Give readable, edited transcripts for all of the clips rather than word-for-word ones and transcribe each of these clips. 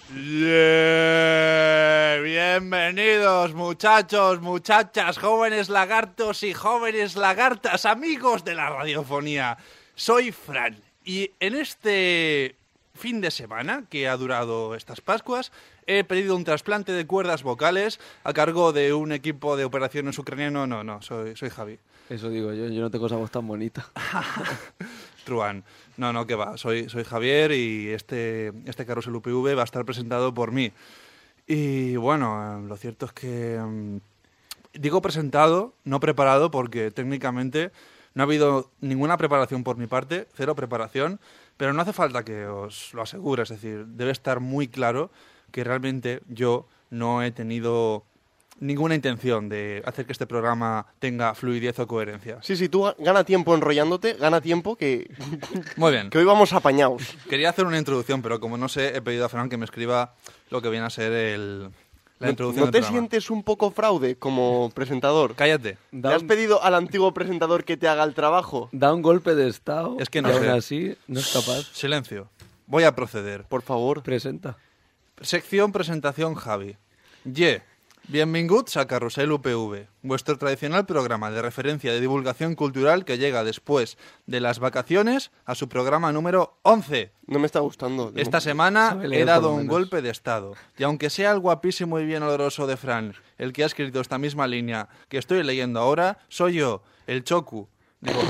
Yeah. Bienvenidos muchachos, muchachas, jóvenes lagartos y jóvenes lagartas, amigos de la radiofonía. Soy Fran y en este fin de semana que ha durado estas Pascuas he pedido un trasplante de cuerdas vocales a cargo de un equipo de operaciones ucraniano. No, soy Javi. Eso digo yo no tengo esa voz tan bonita. Truán. No, que va. Soy Javier y este Carrusel UPV va a estar presentado por mí. Y bueno, lo cierto es que digo presentado, no preparado, porque técnicamente no ha habido ninguna preparación por mi parte, cero preparación, pero no hace falta que os lo asegure, es decir, debe estar muy claro que realmente yo no he tenido ninguna intención de hacer que este programa tenga fluidez o coherencia. Sí, tú gana tiempo enrollándote, gana tiempo que... Muy bien. Que hoy vamos apañados. Quería hacer una introducción, pero como no sé, he pedido a Fran que me escriba lo que viene a ser la introducción ¿No del te programa. sientes un poco fraude como presentador? Cállate. ¿Le has pedido al antiguo presentador que te haga el trabajo? Da un golpe de estado. Es que no y aún sé. así no es capaz. Silencio. Voy a proceder. Por favor. Presenta. Sección presentación Javi. Bienvenidos a Carrusel UPV, vuestro tradicional programa de referencia de divulgación cultural que llega después de las vacaciones a su programa número 11. No me está gustando. Esta semana Sabe he leer, dado por lo un menos. golpe de estado. Y aunque sea el guapísimo y bien oloroso de Fran, el que ha escrito esta misma línea que estoy leyendo ahora, soy yo, el Chocu. Digo,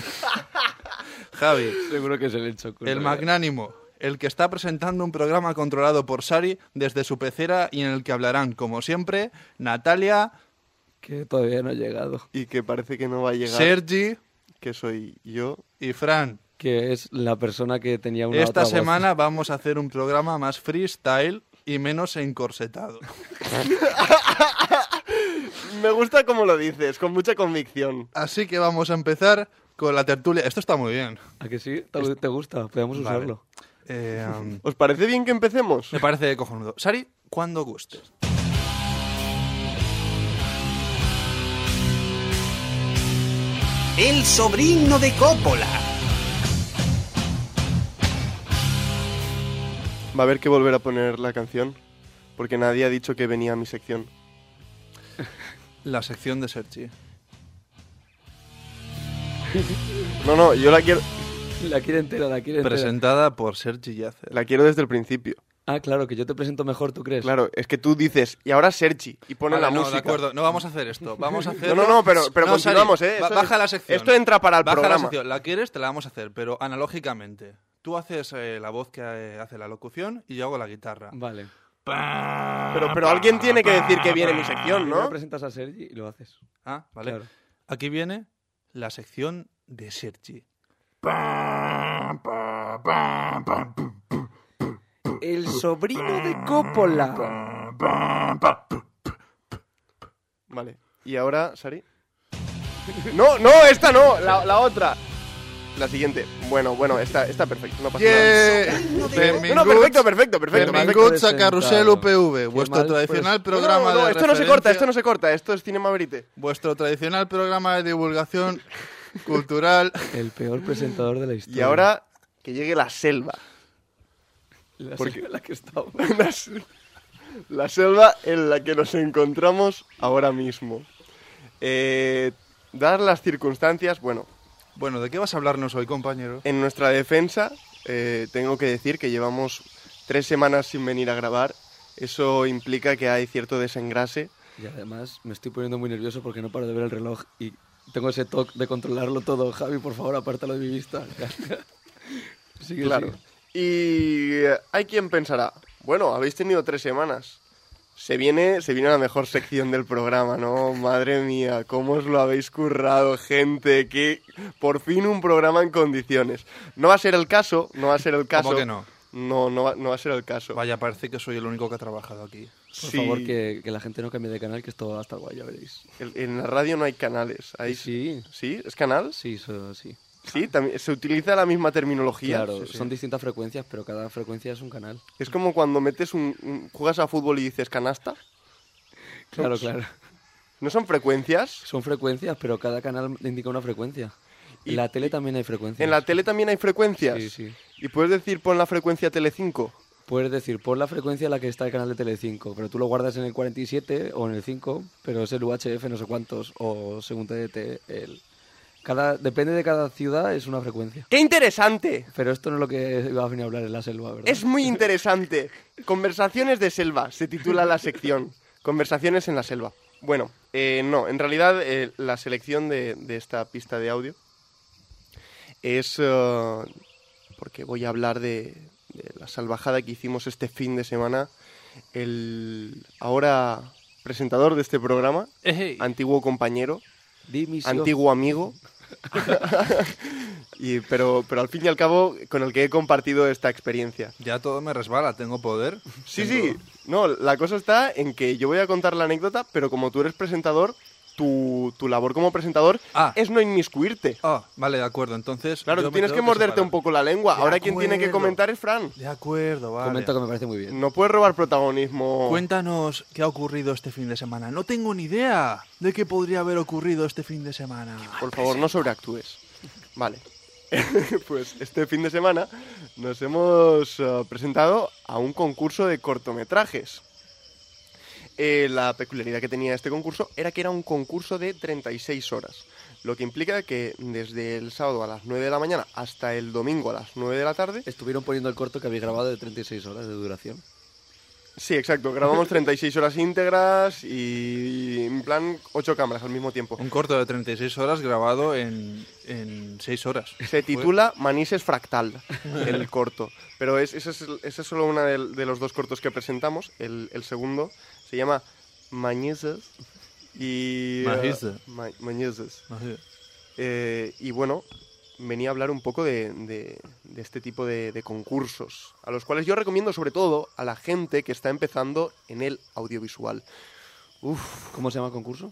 Javi, Seguro que es el hecho. el magnánimo, el que está presentando un programa controlado por Sari desde su pecera y en el que hablarán, como siempre, Natalia, Que todavía no ha llegado. Y que parece que no va a llegar. Sergi Que soy yo. y Fran. Que es la persona que tenía una Esta otra voz. semana vamos a hacer un programa más freestyle y menos encorsetado. Me gusta como lo dices, con mucha convicción. Así que vamos a empezar con la tertulia. Esto está muy bien. ¿A que sí? ¿Te gusta? Podemos Vale. usarlo. ¿Os parece bien que empecemos? Me parece cojonudo. Sari, cuando gustes. El sobrino de Coppola. Va a haber que volver a poner la canción, porque nadie ha dicho que venía a mi sección. La sección de Sergi. No, yo la quiero La quiere entera. Presentada por Sergi Yacer. desde el principio. Ah, claro, que yo te presento mejor, ¿tú crees? Claro, es que tú dices, y ahora Sergi, y pone Vale, la no, música. de acuerdo. No vamos a hacer esto. Vamos a hacer. No, pero continuamos, Sari, Esto baja es- la sección. Esto entra para el Baja la programa. sección. La quieres, te la vamos a hacer, pero analógicamente. Tú haces la voz que hace la locución y yo hago la guitarra. Vale. Pero alguien tiene que decir que viene mi sección, Primero ¿no? presentas a Sergi y lo haces. Ah, vale. Claro. Aquí viene la sección de Sergi. El sobrino de Coppola. Vale. ¿Y ahora, Sari? No, esta no, la otra. La siguiente. Bueno, está perfecto, no pasa nada. No, perfecto. Benvinguts a Carrusel presentado. UPV, vuestro mal, tradicional No, programa de esto no se referencia- corta, esto es Cinema Verite. Vuestro tradicional programa de divulgación cultural. El peor presentador de la historia. Y ahora que llegue la selva. La porque- serie en la que estamos. La selva en la que nos encontramos ahora mismo. Dar las circunstancias, bueno, Bueno, ¿de qué vas a hablarnos hoy, compañero? en nuestra defensa tengo que decir que llevamos 3 semanas sin venir a grabar. Eso implica que hay cierto desengrase. Y además me estoy poniendo muy nervioso porque no paro de ver el reloj y tengo ese toque de controlarlo todo. Javi, por favor, apártalo de mi vista. Sigue, Claro. sigue. Y hay quien pensará, bueno, habéis tenido 3 semanas. Se viene la mejor sección del programa, ¿no? Madre mía, cómo os lo habéis currado, gente. Que por fin un programa en condiciones. No va a ser el caso. ¿Cómo que no? No va a ser el caso. Vaya, parece que soy el único que ha trabajado aquí. Por Sí. favor, que la gente no cambie de canal, que esto va a estar guay, ya veréis. En la radio no hay canales. Sí. ¿Sí? ¿Es canal? Sí, sí. Sí, también se utiliza la misma terminología. Claro, sí. son distintas frecuencias, pero cada frecuencia es un canal. Es como cuando metes juegas a fútbol y dices canasta. Claro. ¿No son frecuencias? Son frecuencias, pero cada canal indica una frecuencia. Y- En la tele también hay frecuencias. ¿En la tele también hay frecuencias? Sí. ¿Y puedes decir pon la frecuencia Telecinco? Puedes decir, pon la frecuencia a la que está el canal de Telecinco, pero tú lo guardas en el 47 o en el 5, pero es el UHF no sé cuántos, o según TDT, depende de cada ciudad, es una frecuencia. ¡Qué interesante! Pero esto no es lo que iba a venir a hablar en la selva, ¿verdad? Es muy interesante. Conversaciones de selva, se titula la sección. Conversaciones en la selva. Bueno, no, en realidad la selección de esta pista de audio es porque voy a hablar de la salvajada que hicimos este fin de semana. El ahora presentador de este programa, antiguo compañero, Dimisión. antiguo amigo, pero al fin y al cabo con el que he compartido esta experiencia. Ya todo me resbala, tengo poder. Sí, no, la cosa está en que yo voy a contar la anécdota, pero como tú eres presentador, tu labor como presentador es no inmiscuirte. Vale, de acuerdo, entonces... Claro, tú tienes que morderte un poco la lengua. Ahora quien tiene que comentar es Fran. De acuerdo, vale. Comento que me parece muy bien. No puedes robar protagonismo. Cuéntanos qué ha ocurrido este fin de semana. No tengo ni idea de qué podría haber ocurrido este fin de semana. Por favor, no sobreactúes. Vale. Pues este fin de semana nos hemos presentado a un concurso de cortometrajes. La peculiaridad que tenía este concurso era que era un concurso de 36 horas, lo que implica que desde el sábado a las 9 de la mañana hasta el domingo a las 9 de la tarde... Estuvieron poniendo el corto que habéis grabado de 36 horas de duración. Sí, exacto, grabamos 36 horas íntegras y en plan 8 cámaras al mismo tiempo. Un corto de 36 horas grabado en 6 horas. Se titula Manises Fractal, el corto. Pero ese es solo uno de los dos cortos que presentamos. El segundo se llama Manises y... Manises. Y bueno, venía a hablar un poco de este tipo de concursos, a los cuales yo recomiendo sobre todo a la gente que está empezando en el audiovisual. ¿Cómo se llama el concurso?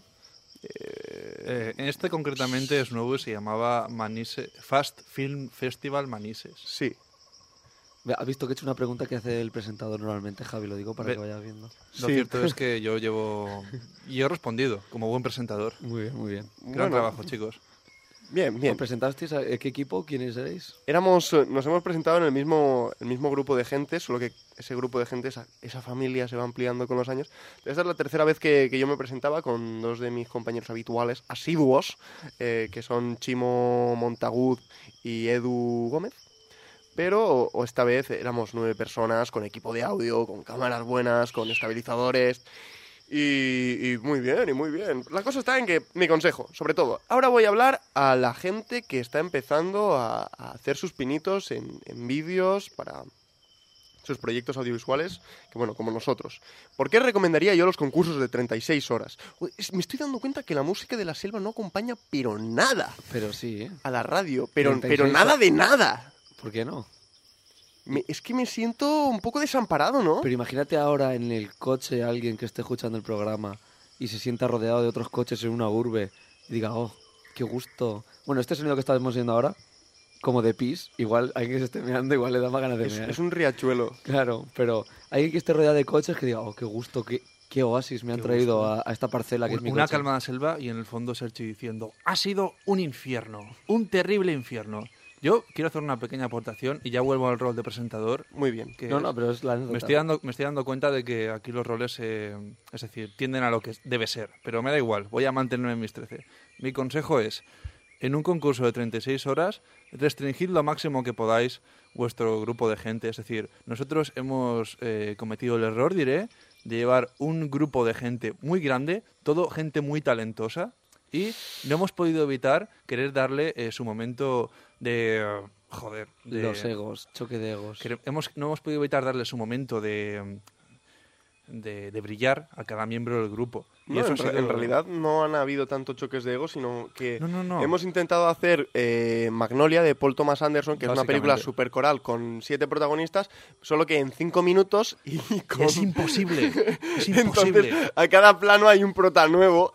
Este concretamente es nuevo y se llamaba Fast Film Festival Manises. Sí. ¿Has visto que he hecho una pregunta que hace el presentador normalmente, Javi? Lo digo para que vayas viendo. Lo cierto es que yo llevo... Y he respondido como buen presentador. Muy bien, muy bien. Gran trabajo, chicos. Bien, bien. ¿Os presentasteis? ¿Qué equipo? ¿Quiénes erais? Nos hemos presentado en el mismo grupo de gente, solo que ese grupo de gente, esa familia se va ampliando con los años. Esta es la tercera vez que yo me presentaba con dos de mis compañeros habituales, asiduos, que son Chimo Montagud y Edu Gómez. Pero esta vez éramos 9 personas con equipo de audio, con cámaras buenas, con estabilizadores... Y muy bien, y muy bien. La cosa está en que, mi consejo, sobre todo, ahora voy a hablar a la gente que está empezando a hacer sus pinitos en vídeos para sus proyectos audiovisuales, que bueno, como nosotros. ¿Por qué recomendaría yo los concursos de 36 horas? Me estoy dando cuenta que la música de la selva no acompaña, pero nada. Pero sí, a la radio, pero 36 nada de nada. ¿Por qué no? Es que me siento un poco desamparado, ¿no? Pero imagínate ahora en el coche alguien que esté escuchando el programa y se sienta rodeado de otros coches en una urbe y diga, oh, qué gusto. Bueno, este sonido que estamos viendo ahora, como de pis, igual alguien que se esté meando, igual le da más ganas de mear. Es un riachuelo. Claro, pero alguien que esté rodeado de coches que diga, oh, qué gusto, qué oasis me han traído a esta parcela que es mi coche. Una calmada selva y en el fondo Sergi diciendo, ha sido un infierno, un terrible infierno. Yo quiero hacer una pequeña aportación y ya vuelvo al rol de presentador. Muy bien. No, pero es la anécdota. Me estoy dando cuenta de que aquí los roles, es decir, tienden a lo que debe ser. Pero me da igual, voy a mantenerme en mis 13. Mi consejo es, en un concurso de 36 horas, restringid lo máximo que podáis vuestro grupo de gente. Es decir, nosotros hemos cometido el error, diré, de llevar un grupo de gente muy grande, todo gente muy talentosa, y no hemos podido evitar querer darle su momento de... los egos, choque de egos. No hemos podido evitar darle su momento de brillar a cada miembro del grupo. Y No, eso en realidad no han habido tantos choques de ego, sino que No. hemos intentado hacer Magnolia de Paul Thomas Anderson, que es una película super coral con 7 protagonistas, solo que en 5 minutos y con... Es imposible, es imposible. Entonces, a cada plano hay un prota nuevo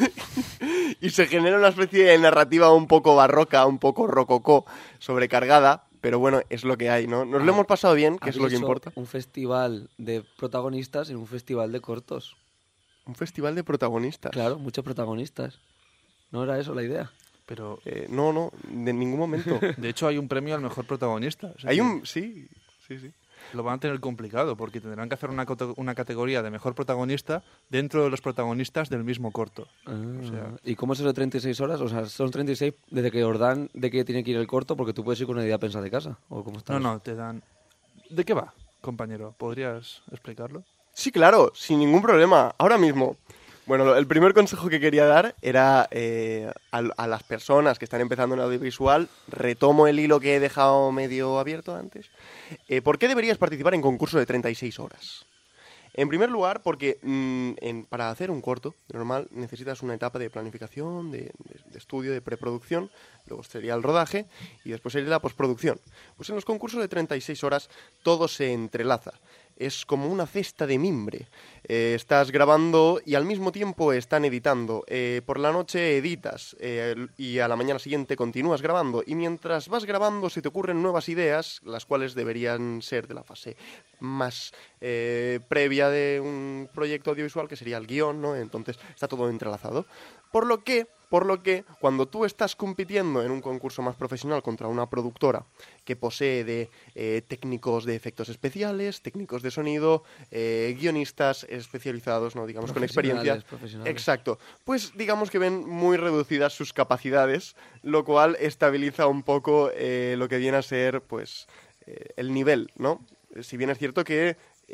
y se genera una especie de narrativa un poco barroca, un poco rococó, sobrecargada. Pero bueno, es lo que hay, ¿no? Nos lo hemos pasado bien, que es lo que importa. Un festival de protagonistas en un festival de cortos. Un festival de protagonistas. Claro, muchos protagonistas. ¿No era eso la idea? Pero no, de ningún momento. de hecho hay un premio al mejor protagonista. Hay un... Sí. lo van a tener complicado porque tendrán que hacer una categoría de mejor protagonista dentro de los protagonistas del mismo corto. O sea, ¿Y cómo es eso de 36 horas? O sea, son 36 desde que os dan de que tiene que ir el corto, porque tú puedes ir con una idea pensada de casa. ¿O cómo está eso? no, te dan... ¿De qué va, compañero? ¿Podrías explicarlo? Sí, claro, sin ningún problema. Ahora mismo. Bueno, el primer consejo que quería dar era a las personas que están empezando en audiovisual, retomo el hilo que he dejado medio abierto antes. ¿Por qué deberías participar en concurso de 36 horas? En primer lugar, porque para hacer un corto normal necesitas una etapa de planificación, de estudio, de preproducción, luego sería el rodaje y después sería la postproducción. Pues en los concursos de 36 horas todo se entrelaza. Es como una cesta de mimbre. Estás grabando y al mismo tiempo están editando. Por la noche editas y a la mañana siguiente continúas grabando. Y mientras vas grabando se te ocurren nuevas ideas, las cuales deberían ser de la fase más previa de un proyecto audiovisual, que sería el guión, ¿no? Entonces está todo entrelazado. Por lo que, cuando tú estás compitiendo en un concurso más profesional contra una productora que posee de técnicos de efectos especiales, técnicos de sonido, guionistas especializados, ¿no? Digamos, con experiencia. Profesionales. Exacto. Pues digamos que ven muy reducidas sus capacidades, lo cual estabiliza un poco lo que viene a ser, pues, el nivel, ¿no? Si bien es cierto que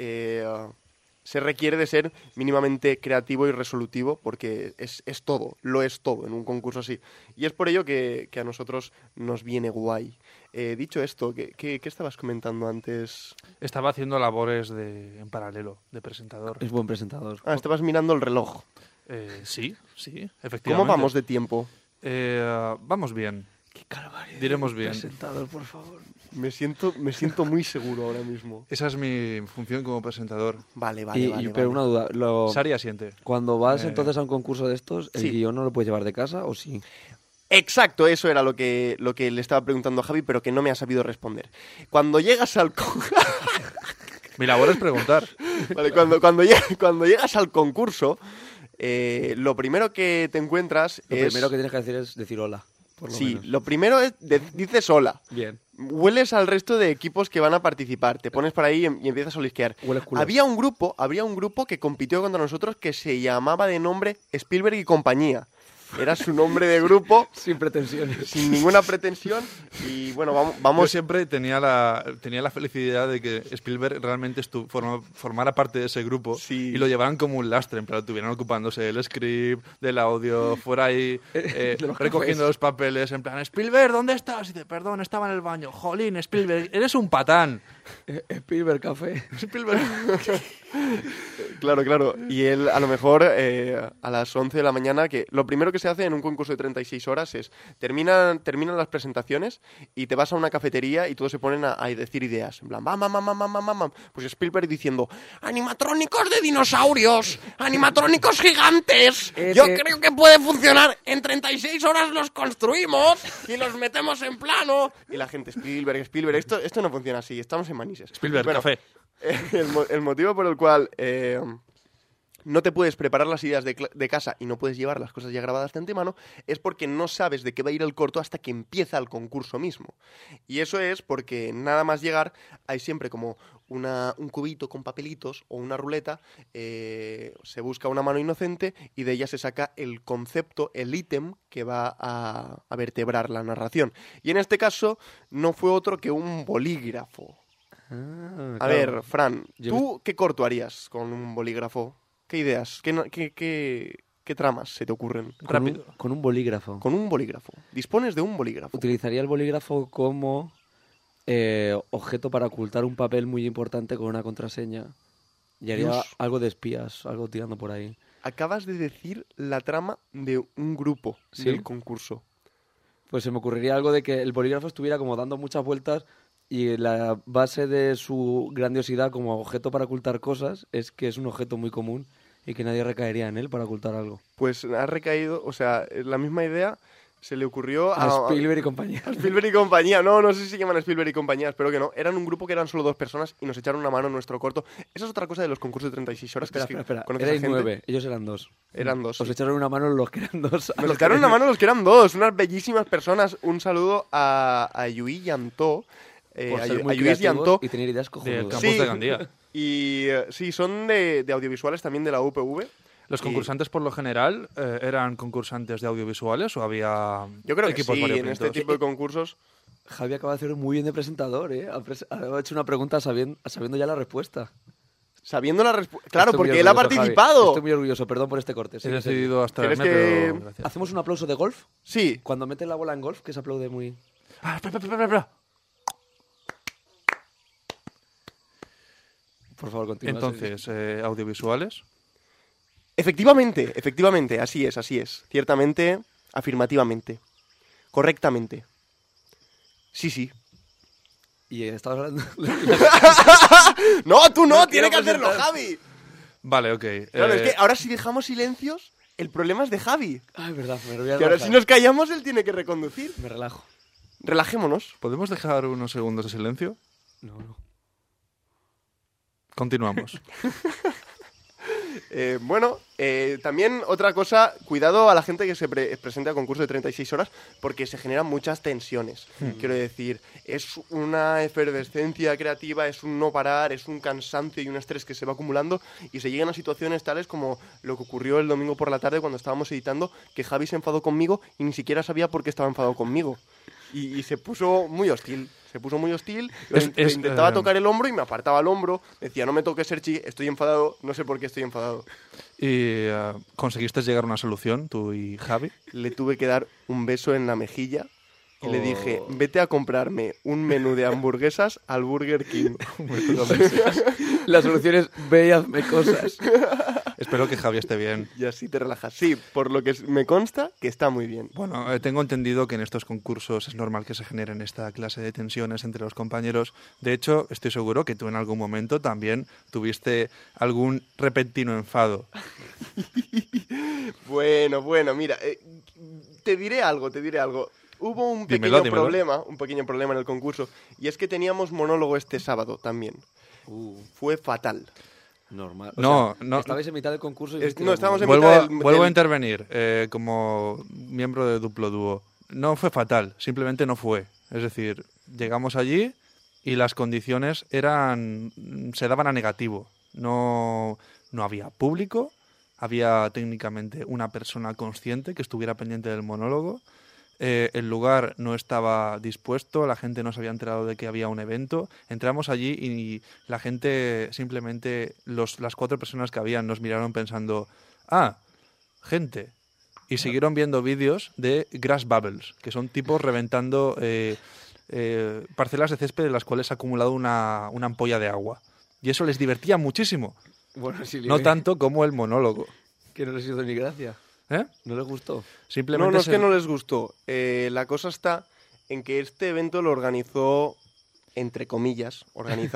se requiere de ser mínimamente creativo y resolutivo, porque es todo, lo es todo en un concurso así. Y es por ello que a nosotros nos viene guay. Dicho esto, ¿qué estabas comentando antes? Estaba haciendo labores en paralelo, de presentador. Es buen presentador. Estabas mirando el reloj. Sí, efectivamente. ¿Cómo vamos de tiempo? Vamos bien. Qué calvario. Diremos bien. Presentador, por favor. Me siento muy seguro ahora mismo. Esa es mi función como presentador. Vale. Pero una duda. Sari asiente. Cuando vas entonces a un concurso de estos, ¿el Sí. guión no lo puedes llevar de casa o sí? Exacto, eso era lo que le estaba preguntando a Javi, pero que no me ha sabido responder. Cuando llegas al... Mi labor es preguntar. Vale, cuando llegas al concurso, lo primero que te encuentras Lo es... primero que tienes que decir es decir hola. Por lo Sí, menos. lo primero es... dices hola. Bien. Hueles al resto de equipos que van a participar. Te pones por ahí y empiezas a olisquear. Hueles culo. Había un grupo que compitió contra nosotros que se llamaba de nombre Spielberg y compañía. Era su nombre de grupo, Sin pretensiones. sin ninguna pretensión. Y bueno, Yo vamos. siempre tenía la felicidad de que Spielberg realmente formara parte de ese grupo Sí. y lo llevaran como un lastre, en plan, estuvieran ocupándose del script, del audio, fuera ahí De los recogiendo cafés. los papeles, en plan, Spielberg, ¿dónde estás? Y dice, perdón, estaba en el baño. Jolín, Spielberg, eres un patán. Spielberg Café. Spielberg. Claro. Y él, a lo mejor, a las 11 de la mañana, que lo primero que se hace en un concurso de 36 horas es terminan las presentaciones y te vas a una cafetería y todos se ponen a decir ideas. En plan, bam. Pues Spielberg diciendo, animatrónicos de dinosaurios, animatrónicos gigantes. Yo creo que puede funcionar. En 36 horas los construimos y los metemos en plano. Y la gente, Spielberg, esto no funciona así, estamos en Manises. Spielberg, Bueno, café. El motivo por el cual no te puedes preparar las ideas de casa y no puedes llevar las cosas ya grabadas de antemano es porque no sabes de qué va a ir el corto hasta que empieza el concurso mismo. Y eso es porque nada más llegar hay siempre como un cubito con papelitos o una ruleta, se busca una mano inocente y de ella se saca el concepto, el ítem que va a vertebrar la narración. Y en este caso no fue otro que un bolígrafo. A ver, Fran, ¿tú qué corto harías con un bolígrafo? ¿Qué ideas? ¿Qué tramas se te ocurren? Rápido. Con un bolígrafo. Con un bolígrafo. Dispones de un bolígrafo. Utilizaría el bolígrafo como objeto para ocultar un papel muy importante con una contraseña. Y haría Dios. algo de espías, algo tirando por ahí. Acabas de decir la trama de un grupo ¿Sí? del concurso. Pues se me ocurriría algo de que el bolígrafo estuviera como dando muchas vueltas y la base de su grandiosidad como objeto para ocultar cosas es que es un objeto muy común y que nadie recaería en él para ocultar algo. Pues ha recaído, o sea, la misma idea se le ocurrió A Spielberg y compañía. a Spielberg y compañía. No sé si se llaman Spielberg y compañía, espero que no. Eran un grupo que eran solo 2 personas y nos echaron una mano en nuestro corto. Esa es otra cosa de los concursos de 36 horas. Espera. ¿Conoces a Erais gente? 9, ellos eran 2. Eran 2. Os sí. echaron una mano los que eran 2. Nos echaron una mano los que eran 2, unas bellísimas personas. Un saludo a Yui y Antó. Por a ser muy Lluís y a Antó. creativos y tener ideas Del cojonudas. campus Sí. de Gandía. Y sí, son de audiovisuales también de la UPV. ¿Los Y- concursantes por lo general eran concursantes de audiovisuales o había Yo creo que equipos sí, en variopintos? este tipo de concursos. Javi acaba de hacer muy bien de presentador, ¿eh? Ha hecho una pregunta sabiendo ya la respuesta. Sabiendo la respuesta. Claro, Estoy muy porque él ha orgulloso, Javi. participado. Estoy muy orgulloso, perdón por este corte. He sigue, sigue. decidido abstraerme, ¿Quieres que- pero gracias. ¿Hacemos un aplauso de golf? Sí. Cuando mete la bola en golf, que se aplaude muy... Ah, espera. Por favor, continúa. Entonces, audiovisuales. Efectivamente, así es. Ciertamente, afirmativamente. Correctamente. Sí. Y estabas hablando... No, tú no, No tiene que quiero hacerlo, presentar. Javi. Vale, ok. Claro, es que ahora si dejamos silencios, el problema es de Javi. Ay, verdad, me voy a Que ahora relajar. si nos callamos, él tiene que reconducir. Me relajo. Relajémonos. ¿Podemos dejar unos segundos de silencio? No. Continuamos. Bueno, también otra cosa, cuidado a la gente que se presenta a concurso de 36 horas porque se generan muchas tensiones. Quiero decir, es una efervescencia creativa, es un no parar, es un cansancio y un estrés que se va acumulando y se llegan a situaciones tales como lo que ocurrió el domingo por la tarde cuando estábamos editando, que Javi se enfadó conmigo y ni siquiera sabía por qué estaba enfadado conmigo. Y se puso muy hostil. Le intentaba tocar el hombro y me apartaba el hombro. Decía, no me toques, Sergi, estoy enfadado, no sé por qué estoy enfadado. ¿Y conseguiste llegar a una solución, tú y Javi? Le tuve que dar un beso en la mejilla y le dije, Oh. vete a comprarme un menú de hamburguesas al Burger King. La solución es ve y hazme cosas. Espero que Javi esté bien. Y así te relajas. Sí, por lo que me consta que está muy bien. Bueno, tengo entendido que en estos concursos es normal que se generen esta clase de tensiones entre los compañeros. De hecho, estoy seguro que tú en algún momento también tuviste algún repentino enfado. Bueno, mira, te diré algo. Hubo un Dímelo. pequeño problema en el concurso, y es que teníamos monólogo este sábado también. Fue fatal. Normal. No. Estabais en mitad del concurso y... No, estábamos en Vuelvo, mitad vuelvo a intervenir como miembro de Duplo Dúo. No fue fatal, simplemente no fue. Es decir, llegamos allí y las condiciones se daban a negativo. No había público, había técnicamente una persona consciente que estuviera pendiente del monólogo. El lugar no estaba dispuesto, la gente no se había enterado de que había un evento. Entramos allí y la gente, simplemente las 4 personas que habían, nos miraron pensando, gente. Y siguieron viendo vídeos de grass bubbles, que son tipos reventando parcelas de césped en las cuales ha acumulado una ampolla de agua. Y eso les divertía muchísimo. Bueno, sí, No tanto como el monólogo. Que no les hizo ni gracia. ¿Eh? ¿No les gustó? Simplemente No es que no les gustó. La cosa está en que este evento lo organizó, entre comillas,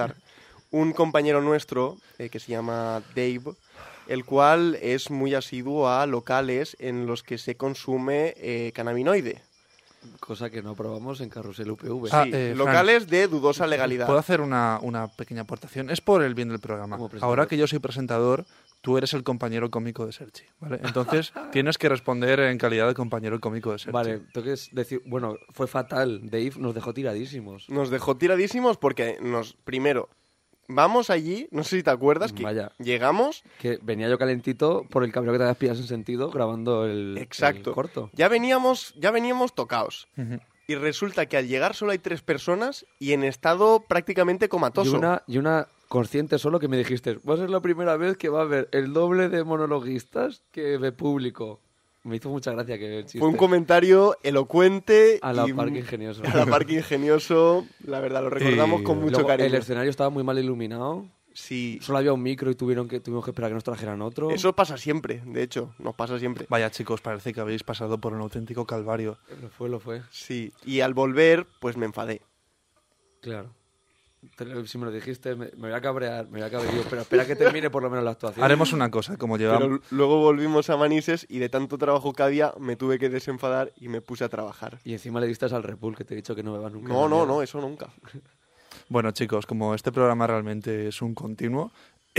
un compañero nuestro que se llama Dave, el cual es muy asiduo a locales en los que se consume cannabinoide. Cosa que no aprobamos en Carrusel UPV. Ah, Sí, Fran, locales de dudosa legalidad. ¿Puedo hacer una pequeña aportación? Es por el bien del programa. Como presentador. Ahora que yo soy presentador, tú eres el compañero cómico de Sergi, ¿vale? Entonces tienes que responder en calidad de compañero cómico de Sergi. Vale, tengo que decir... Bueno, fue fatal. Dave nos dejó tiradísimos. Nos dejó tiradísimos porque primero, vamos allí, no sé si te acuerdas, que Vaya. llegamos, Que venía yo calentito por el cabreo que te habías pillado sin sentido grabando el exacto, corto. ya veníamos tocaos. Ujú. Y resulta que al llegar solo hay 3 personas y en estado prácticamente comatoso. Y una consciente solo que me dijiste, va a ser la primera vez que va a haber el doble de monologuistas que de público. Me hizo mucha gracia que el chiste. Fue un comentario elocuente A la y par que ingenioso. a la par que ingenioso. La verdad, lo recordamos Y con mucho Luego, cariño. el escenario estaba muy mal iluminado. Sí, Solo había un micro y tuvimos que esperar que nos trajeran otro. eso pasa siempre, de hecho, nos pasa siempre. Vaya chicos, parece que habéis pasado por un auténtico calvario. Lo fue. Sí, y al volver, pues me enfadé. Claro. Si me lo dijiste, me voy a cabrear. Digo, pero espera que termine por lo menos la actuación. Haremos una cosa, como llevamos... Pero luego volvimos a Manises y de tanto trabajo que había, me tuve que desenfadar y me puse a trabajar. Y encima le diste al Red Bull, que te he dicho que no me va nunca. No, eso nunca. Bueno chicos, como este programa realmente es un continuo,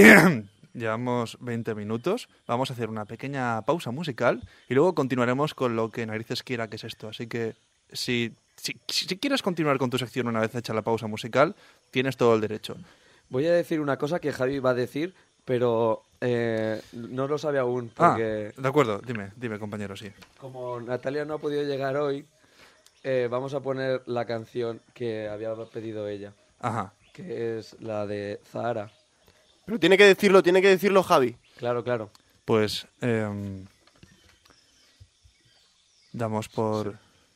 llevamos 20 minutos, vamos a hacer una pequeña pausa musical y luego continuaremos con lo que narices quiera que es esto. Así que si si quieres continuar con tu sección una vez hecha la pausa musical, tienes todo el derecho. Voy a decir una cosa que Javi va a decir, pero no lo sabe aún, porque De acuerdo, dime compañero, sí. como Natalia no ha podido llegar hoy, vamos a poner la canción que había pedido ella, Ajá. que es la de Zahara. Pero tiene que decirlo Javi. Claro, claro. Pues damos por...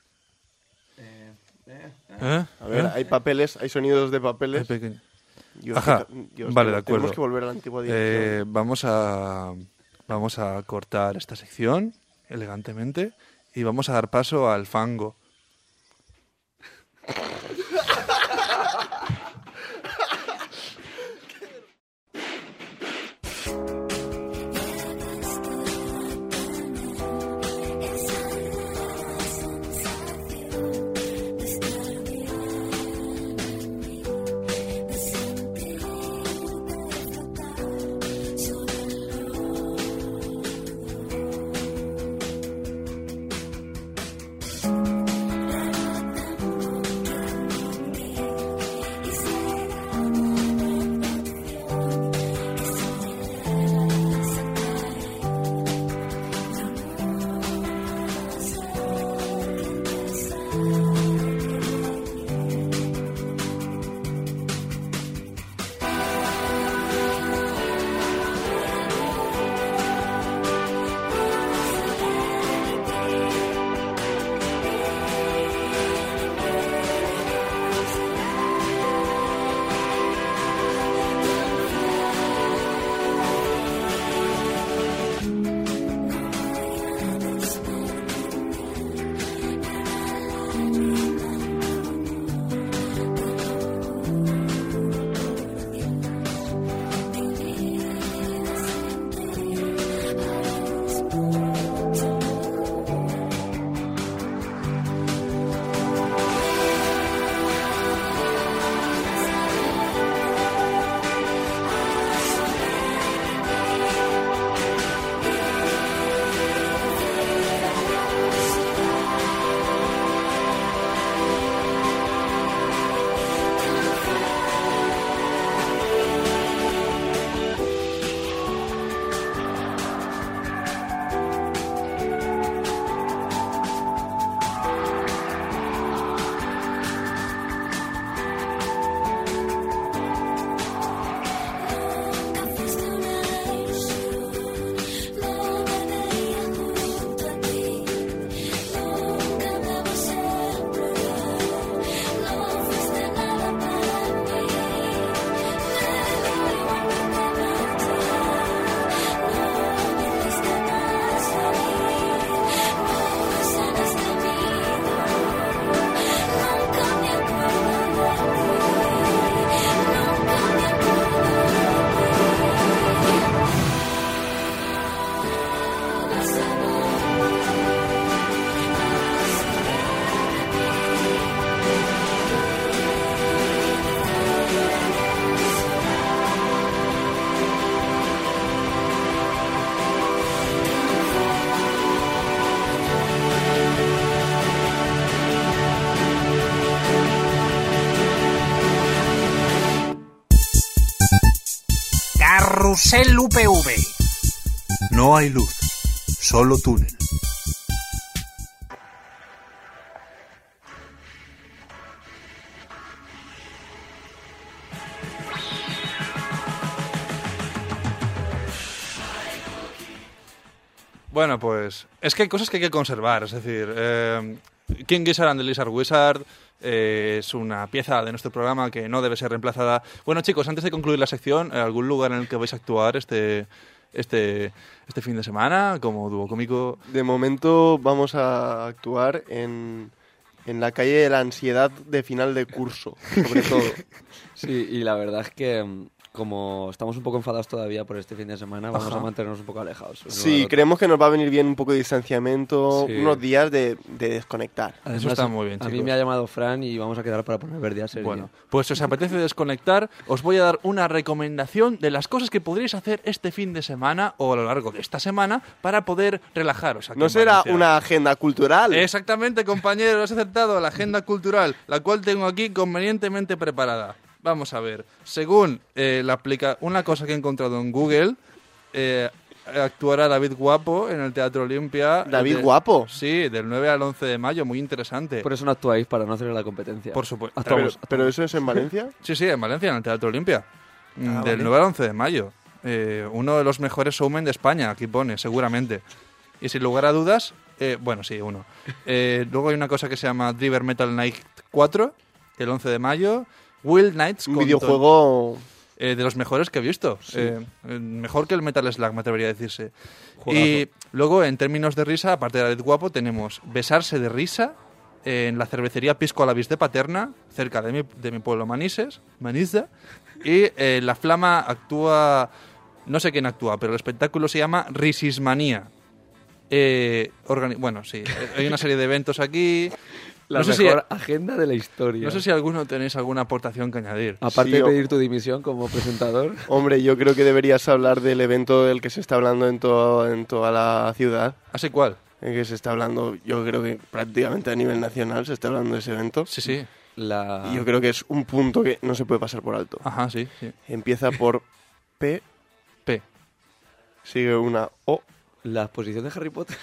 ¿Eh? A ver, hay papeles, hay sonidos de papeles. Dios, Ajá, Dios, vale, de acuerdo. Tenemos que volver a la antigua dirección. Vamos a cortar esta sección elegantemente y vamos a dar paso al fango. Carrusel UPV. No hay luz, solo túnel. Bueno, pues es que hay cosas que hay que conservar, es decir, King Gizzard and the Lizard Wizard es una pieza de nuestro programa que no debe ser reemplazada. Bueno, chicos, antes de concluir la sección, ¿algún lugar en el que vais a actuar este fin de semana como dúo cómico? De momento vamos a actuar en la calle de la ansiedad de final de curso, sobre todo. Sí, y la verdad es que como estamos un poco enfadados todavía por este fin de semana, vamos Ajá. a mantenernos un poco alejados. Sí, creemos que nos va a venir bien un poco de distanciamiento, Sí. unos días de desconectar. Además, Eso está muy bien, A mí chicos. me ha llamado Fran y vamos a quedar para poner verde a serie. Bueno, pues si os apetece desconectar, os voy a dar una recomendación de las cosas que podréis hacer este fin de semana o a lo largo de esta semana para poder relajaros. Aquí ¿No en será Valencia. una agenda cultural? Exactamente, compañero, has acertado, la agenda cultural, la cual tengo aquí convenientemente preparada. Vamos a ver, según una cosa que he encontrado en Google, actuará David Guapo en el Teatro Olimpia. ¿David Guapo? Sí, del 9 al 11 de mayo, muy interesante. Por eso no actuáis, para no hacerle la competencia. Por supuesto. Actuamos. ¿Pero eso es en Valencia? Sí, sí, en Valencia, en el Teatro Olimpia. Del vale. 9 al 11 de mayo. Uno de los mejores showmen de España, aquí pone, seguramente. Y sin lugar a dudas, bueno, sí, uno. Luego hay una cosa que se llama Driver Metal Night 4, el 11 de mayo. Will Knights. Un con videojuego... de los mejores que he visto. Mejor que el Metal Slug, me atrevería a decirse. Juegazo. Y luego, en términos de risa, aparte de David Guapo, tenemos Besarse de risa en la cervecería Pisco a la Vis de Paterna, cerca de mi pueblo Manisa. Y La Flama actúa... No sé quién actúa, pero el espectáculo se llama Risismanía. Bueno, sí, hay una serie de eventos aquí. La no sé si- mejor agenda de la historia. No sé si alguno tenéis alguna aportación que añadir. Aparte Sí, de o- pedir tu dimisión como presentador, Hombre, yo creo que deberías hablar del evento del que se está hablando en toda la ciudad. ¿Así cuál? En que se está hablando, yo creo que prácticamente a nivel nacional se está hablando de ese evento. Sí, sí. Y yo creo que es un punto que no se puede pasar por alto. Ajá, sí, sí. Empieza por P, P. sigue una O. la exposición de Harry Potter.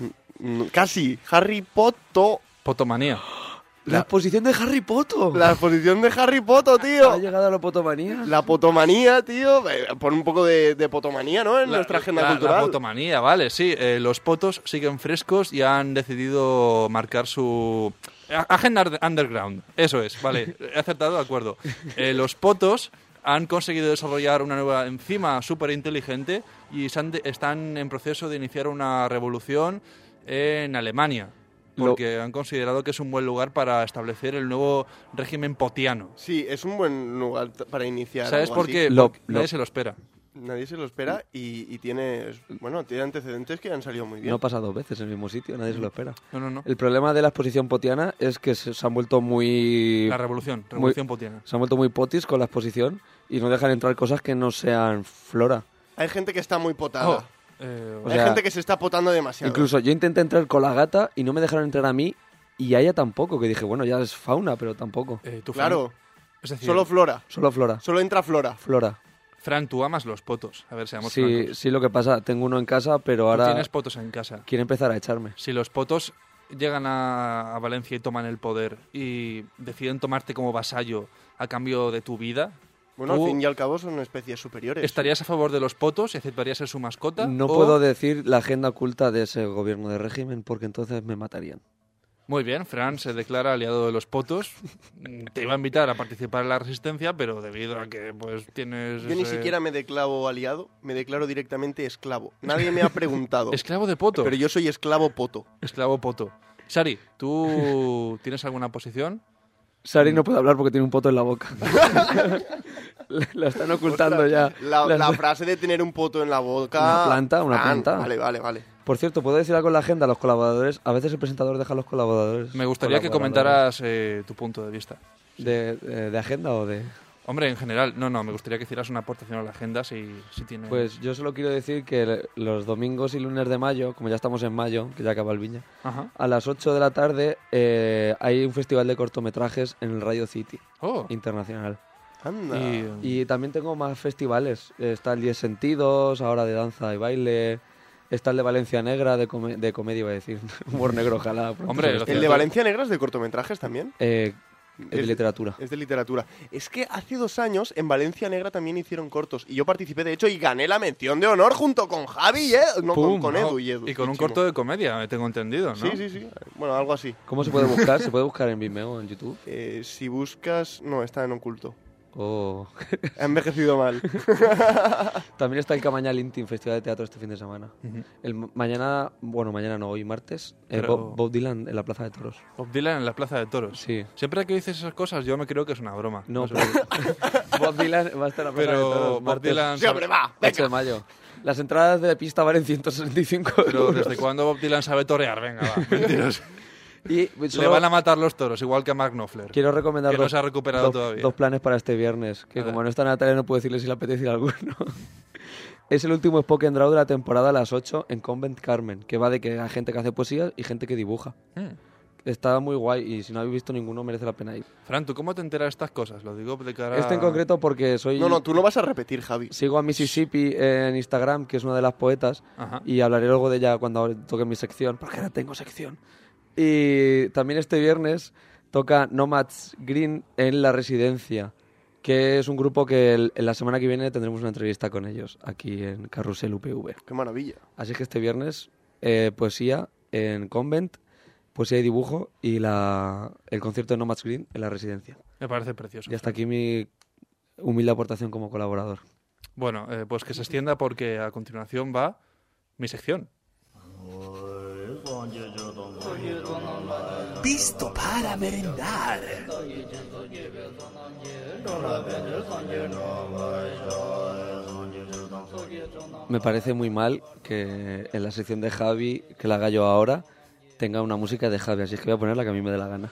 Casi, Harry Potter. Potomanía. La exposición de Harry Potter. La exposición de Harry Potter, tío. Ha llegado a la potomanía. La potomanía, tío. Pon un poco de potomanía, ¿no? En nuestra agenda cultural. La potomanía, vale, sí. Los potos siguen frescos y han decidido marcar su agenda underground. Eso es, vale. He acertado, de acuerdo. Los potos han conseguido desarrollar una nueva enzima súper inteligente y están en proceso de iniciar una revolución en Alemania. Porque han considerado que es un buen lugar para establecer el nuevo régimen potiano. Sí, es un buen lugar para iniciar. ¿Sabes algo por así. qué? Porque nadie se lo espera. Nadie se lo espera y tiene antecedentes que han salido muy bien. No pasa dos veces en el mismo sitio, nadie se lo espera. No. El problema de la exposición potiana es que se han vuelto muy... La revolución potiana. Se han vuelto muy potis con la exposición y no dejan entrar cosas que no sean flora. Hay gente que está muy potada. Oh, O Hay sea, gente que se está potando demasiado. Incluso yo intenté entrar con la gata y no me dejaron entrar a mí y a ella tampoco, que dije, bueno, ya es fauna, pero tampoco. tú, Claro, Fran, es decir, solo flora. Solo flora. Solo entra flora. Flora. Fran, tú amas los potos. A ver, seamos Sí, francos. sí, lo que pasa, tengo uno en casa, pero Tú ahora tienes potos en casa. quiere empezar a echarme. Si los potos llegan a Valencia y toman el poder y deciden tomarte como vasallo a cambio de tu vida, Bueno, tú al fin y al cabo son especies superiores. ¿estarías a favor de los potos y aceptarías ser su mascota? No o- puedo decir la agenda oculta de ese gobierno de régimen porque entonces me matarían. Muy bien, Fran se declara aliado de los potos. Te iba a invitar a participar en la resistencia, pero debido a que pues tienes... Yo ni siquiera me declaro aliado, me declaro directamente esclavo. Nadie me ha preguntado. Esclavo de poto. Pero yo soy esclavo poto. Esclavo poto. Sari, ¿tú tienes alguna posición? Sari no puede hablar porque tiene un poto en la boca. La están ocultando ya. La frase de tener un poto en la boca... Una planta, una planta. Vale. Por cierto, ¿puedo decir algo en la agenda? Los colaboradores, a veces el presentador deja a los colaboradores. Me gustaría que colaboradores. comentaras tu punto de vista. ¿De agenda o de...? Hombre, en general, no, me gustaría que hicieras una aportación a la agenda si tienes... Pues yo solo quiero decir que los domingos y lunes de mayo, como ya estamos en mayo, que ya acaba el Viña, Ajá. a las 8 de la tarde hay un festival de cortometrajes en el Radio City Oh, internacional. Anda. Y también tengo más festivales. Está el 10 Sentidos, ahora de danza y baile. Está el de Valencia Negra, de comedia, iba a decir. Humor negro, ojalá. pronto Hombre, se lo vea. ¿El de Valencia Negra es de cortometrajes también? Es de literatura. Es de literatura. Es que hace 2 años en Valencia Negra también hicieron cortos. Y yo participé, de hecho, y gané la mención de honor junto con Javi, No, ¡Pum! con Edu y Edu. y con un Chimo. corto de comedia, tengo entendido, ¿no? Sí. Bueno, algo así. ¿Cómo se puede buscar? ¿Se puede buscar en Vimeo, en YouTube? Si buscas... No, está en oculto. Oh. Ha envejecido mal. También está el Camañal Intim, Festival de Teatro este fin de semana. Mañana no, hoy martes, Pero- Bob Dylan en la Plaza de Toros. Bob Dylan en la Plaza de Toros. Sí. Siempre que dices esas cosas yo me creo que es una broma. No, sé pero por qué. Bob Dylan va a estar en la Plaza de Pero Toros Bob martes Dylan... Sí, hombre, va, 8 de venga. mayo. Las entradas de pista valen 165 Pero euros. ¿desde cuándo Bob Dylan sabe torear? Venga, va, mentiroso. Y Le solo van a matar los toros, igual que a Mark Knopfler. quiero recomendar que no se ha recuperado todavía. dos planes para este viernes, que A como ver. no está Natalia no puedo decirle si le apetece ir a alguno. Es el último Spoken Draw de la temporada a las 8 en Convent Carmen, que va de que hay gente que hace poesía y gente que dibuja. Está muy guay y si no habéis visto ninguno merece la pena ir. Fran, ¿tú cómo te enteras de estas cosas? Lo digo de cara... Este en concreto porque soy... No, tú no vas a repetir, Javi. Sigo a Mississippi en Instagram, que es una de las poetas, Ajá. y hablaré luego de ella cuando toque mi sección, porque ahora tengo sección. Y también este viernes toca Nomads Green en La Residencia, que es un grupo que en la semana que viene tendremos una entrevista con ellos aquí en Carrusel UPV. Qué maravilla. Así que este viernes poesía en Convent, poesía y dibujo y el concierto de Nomads Green en La Residencia. Me parece precioso. Y hasta aquí mi humilde aportación como colaborador. Bueno, pues que se extienda porque a continuación va mi sección. Visto para merendar. Me parece muy mal que en la sección de Javi, que la haga yo ahora, tenga una música de Javi, así es que voy a poner la que a mí me dé la gana.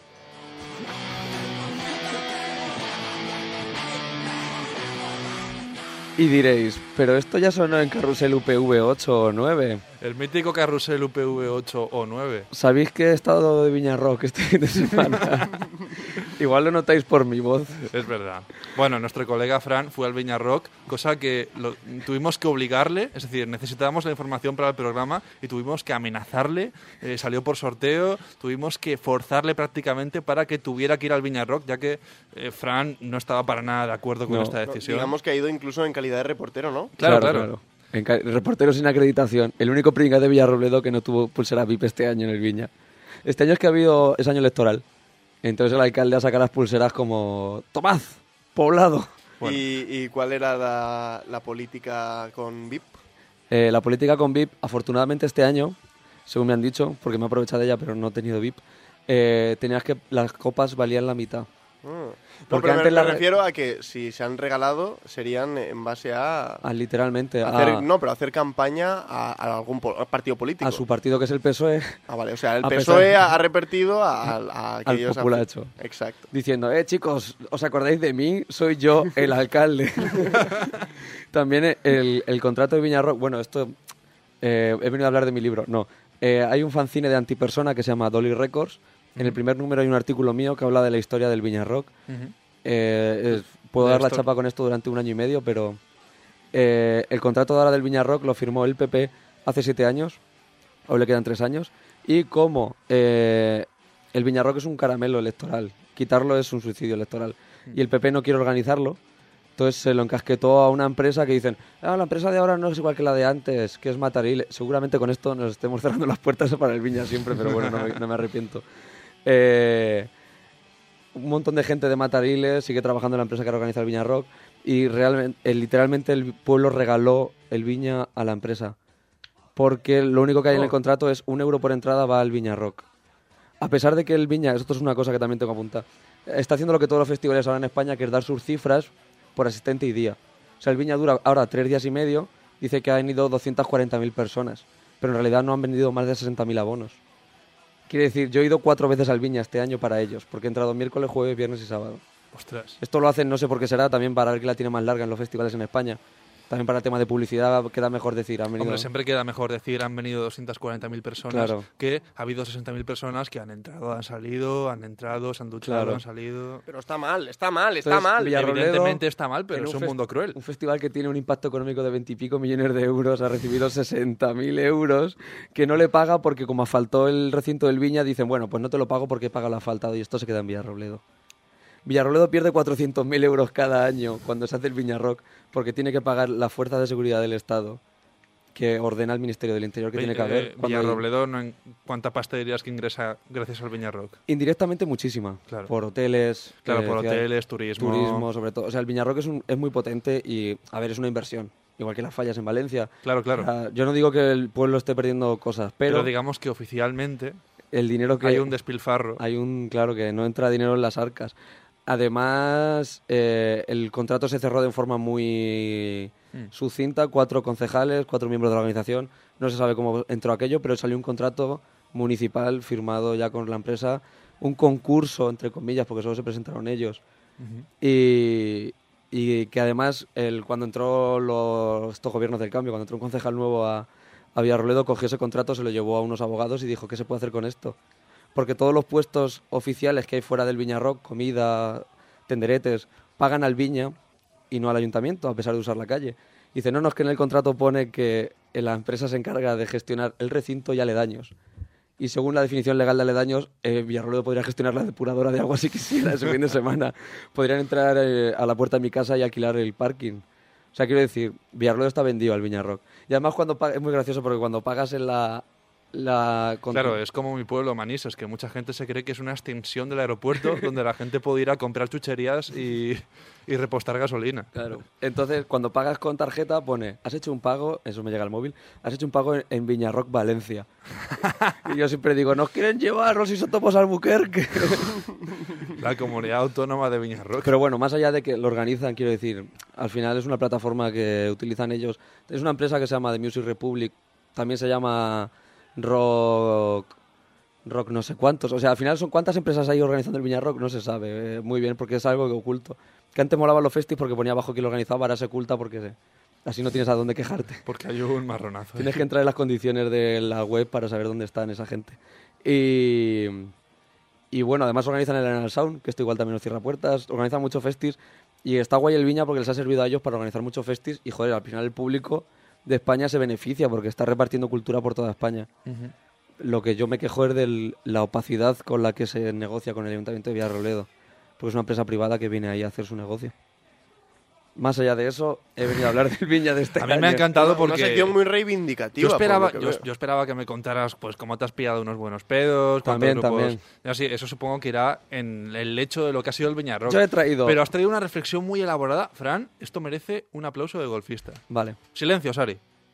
Y diréis, pero esto ya sonó en Carrusel UPV 8 o 9. El mítico carrusel UPV 8 o 9. ¿Sabéis que he estado de Viña Rock este fin de semana? Igual lo notáis por mi voz. Es verdad. Bueno, nuestro colega Fran fue al Viña Rock, cosa que tuvimos que obligarle, es decir, necesitábamos la información para el programa y tuvimos que amenazarle, salió por sorteo, tuvimos que forzarle prácticamente para que tuviera que ir al Viña Rock, ya que Fran no estaba para nada de acuerdo con No. esta decisión. Digamos que ha ido incluso en calidad de reportero, ¿no? Claro. Reportero sin acreditación. El único pringa de Villarrobledo que no tuvo pulsera VIP este año en el Viña. Este año es año electoral. Entonces el alcalde ha sacado las pulseras como... ¡Tomad! ¡Poblado! Bueno. ¿Y cuál era la política con VIP? La política con VIP, afortunadamente este año, según me han dicho, porque me he aprovechado de ella pero no he tenido VIP, las copas valían la mitad. Porque Porque antes me la- refiero a que si se han regalado serían en base a... Literalmente, pero hacer campaña a algún partido político. a su partido que es el PSOE, Ah, vale, o sea, el a PSOE pesar- ha revertido a al aquellos... populacho. Exacto. diciendo, chicos, ¿os acordáis de mí? Soy yo el alcalde. También el contrato de Viña Rock, bueno, esto he venido a hablar de mi libro, no. Hay un fanzine de antipersona que se llama Dolly Records. En el primer número hay un artículo mío que habla de la historia del Viña Rock. Ujú. Puedo De dar la esto- chapa con esto durante 1 año y medio, pero el contrato de ahora del Viña Rock lo firmó el PP hace 7 años, aún le quedan 3 años, y como el Viña Rock es un caramelo electoral, quitarlo es un suicidio electoral, y el PP no quiere organizarlo, entonces se lo encasquetó a una empresa que dicen, la empresa de ahora no es igual que la de antes, que es Mataril. Seguramente con esto nos estemos cerrando las puertas para el Viña siempre, pero bueno, no me arrepiento. Un montón de gente de Matariles sigue trabajando en la empresa que organiza el Viña Rock y literalmente el pueblo regaló el Viña a la empresa porque lo único que hay en el contrato es 1 euro por entrada va al Viña Rock. A pesar de que el Viña, esto es una cosa que también tengo que apuntar, está haciendo lo que todos los festivales ahora en España, que es dar sus cifras por asistente y día. O sea, el Viña dura ahora 3 días y medio, dice que han ido 240.000 personas, pero en realidad no han vendido más de 60.000 abonos. Quiere decir, yo he ido 4 veces al Viña este año para ellos, porque he entrado miércoles, jueves, viernes y sábado. Ostras. Esto lo hacen, no sé por qué será, también para ver que la tiene más larga en los festivales en España. También para el tema de publicidad queda mejor decir, han venido... Hombre, siempre queda mejor decir han venido 240.000 personas Claro. que ha habido 60.000 personas que han entrado, han salido, han entrado, se han duchado, Claro. han salido... Pero está mal, está mal, está Entonces, mal. Villarrobledo, Evidentemente está mal, pero en es un fes- mundo cruel. Un festival que tiene un impacto económico de 20 y pico millones de euros ha recibido 60.000 euros que no le paga porque como asfaltó el recinto del Viña dicen, bueno, pues no te lo pago porque paga el asfaltado y esto se queda en Villarrobledo. Villarrobledo pierde 400.000 euros cada año cuando se hace el Viña Rock porque tiene que pagar las fuerzas de seguridad del Estado, que ordena el Ministerio del Interior que tiene que haber. cuando hay- Villarrobledo, ¿cuánta pasta dirías que ingresa gracias al Viñarrock? Indirectamente muchísima. Claro. Por hoteles. Claro, por decía, hoteles, turismo. Turismo, sobre todo. O sea, el Viñarrock es muy potente y, a ver, es una inversión. Igual que las fallas en Valencia. Claro, claro. O sea, yo no digo que el pueblo esté perdiendo cosas, Pero digamos que oficialmente el dinero que... hay un despilfarro. Claro, que no entra dinero en las arcas. Además, el contrato se cerró de forma muy sucinta, 4 concejales, 4 miembros de la organización. No se sabe cómo entró aquello, pero salió un contrato municipal firmado ya con la empresa, un concurso, entre comillas, porque solo se presentaron ellos. Ujú. Y que además, cuando entró estos gobiernos del cambio, cuando entró un concejal nuevo a Villarrobledo, cogió ese contrato, se lo llevó a unos abogados y dijo, ¿qué se puede hacer con esto? Porque todos los puestos oficiales que hay fuera del Viñarrock, comida, tenderetes, pagan al Viña y no al ayuntamiento, a pesar de usar la calle. Dice, no, es que en el contrato pone que la empresa se encarga de gestionar el recinto y aledaños. Y según la definición legal de aledaños, Villarrobledo podría gestionar la depuradora de agua si quisiera ese fin de semana. Podrían entrar a la puerta de mi casa y alquilar el parking. O sea, quiero decir, Villarrobledo está vendido al Viñarrock. Y además es muy gracioso porque cuando pagas en Claro, es como mi pueblo, Manises, que mucha gente se cree que es una extensión del aeropuerto donde la gente puede ir a comprar chucherías y repostar gasolina. Claro. Entonces, cuando pagas con tarjeta, pone, has hecho un pago, eso me llega al móvil, has hecho un pago en Viñarrock, Valencia. Y yo siempre digo, nos quieren llevar los isótopos al Albuquerque. La comunidad autónoma de Viñarrock. Pero bueno, más allá de que lo organizan, quiero decir, al final es una plataforma que utilizan ellos. Es una empresa que se llama The Music Republic, también se llama Rock no sé cuántos. O sea, al final son cuántas empresas hay organizando el Viñarrock, no se sabe muy bien, porque es algo que oculto. Que antes molaban los festis porque ponía abajo quién lo organizaba, ahora se oculta porque así no tienes a dónde quejarte. Porque hay un marronazo. Tienes que entrar en las condiciones de la web para saber dónde están esa gente. Y bueno, además organizan el Arenal Sound, que esto igual también nos cierra puertas. Organizan muchos festis y está guay el Viña porque les ha servido a ellos para organizar muchos festis. Y joder, al final el público de España se beneficia porque está repartiendo cultura por toda España. Ujú. Lo que yo me quejo es de la opacidad con la que se negocia con el Ayuntamiento de Villarrobledo, porque es una empresa privada que viene ahí a hacer su negocio. Más allá de eso, he venido a hablar del Viña de este A año. mí me ha encantado Una porque sección muy reivindicativa. yo esperaba, por lo que veo. yo esperaba que me contaras pues cómo te has pillado unos buenos pedos, cuántos También, grupos. también. Así, eso supongo que irá en el hecho de lo que ha sido el Viñarrock. Yo he traído... Pero has traído una reflexión muy elaborada. Fran, esto merece un aplauso de golfista. Vale. Silencio, Sari.